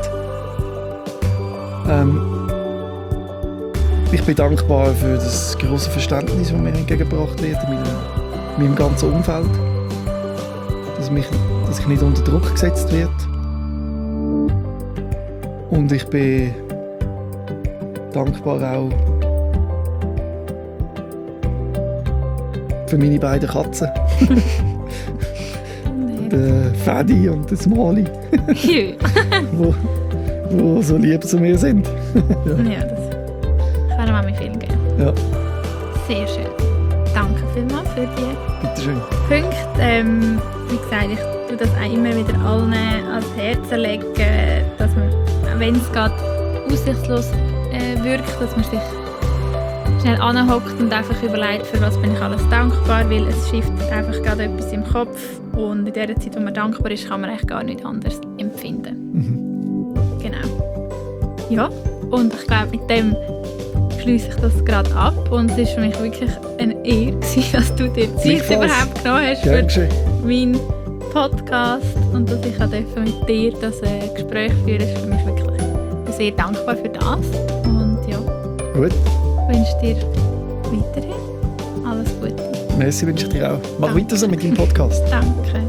Ähm, ich bin dankbar für das grosse Verständnis, das mir entgegengebracht wird in meinem, in meinem ganzen Umfeld. Dass, mich, dass ich nicht unter Druck gesetzt werde. Und ich bin dankbar auch für meine beiden Katzen. Der Fadi und der Smali, wo, wo so lieb zu mir sind. Ja, das kann man mir viel geben. Ja, Sehr schön. Danke vielmals für die bitteschön. Punkte. Ähm, wie gesagt, ich tue das auch immer wieder allen ans Herz legen, dass man, wenn es gerade aussichtslos äh, wirkt, dass man sich schnell anhockt und einfach überlegt, für was bin ich alles dankbar, weil es shiftet einfach gerade etwas im Kopf und in der Zeit, wo man dankbar ist, kann man eigentlich gar nichts anderes empfinden. Mhm. Genau. Ja, und ich glaube, mit dem schließe ich das gerade ab und es war für mich wirklich eine Ehre, dass du dir Zeit Gleichfalls. überhaupt genommen hast Gern für geschehen. meinen Podcast und dass ich auch mit dir das äh, Gespräch führen durfte, ist für mich wirklich sehr dankbar für das und ja, Gut, wünsche dir weiterhin alles Gute. merci wünsche ich dir auch. Mach Danke. weiter so mit deinem Podcast. Danke.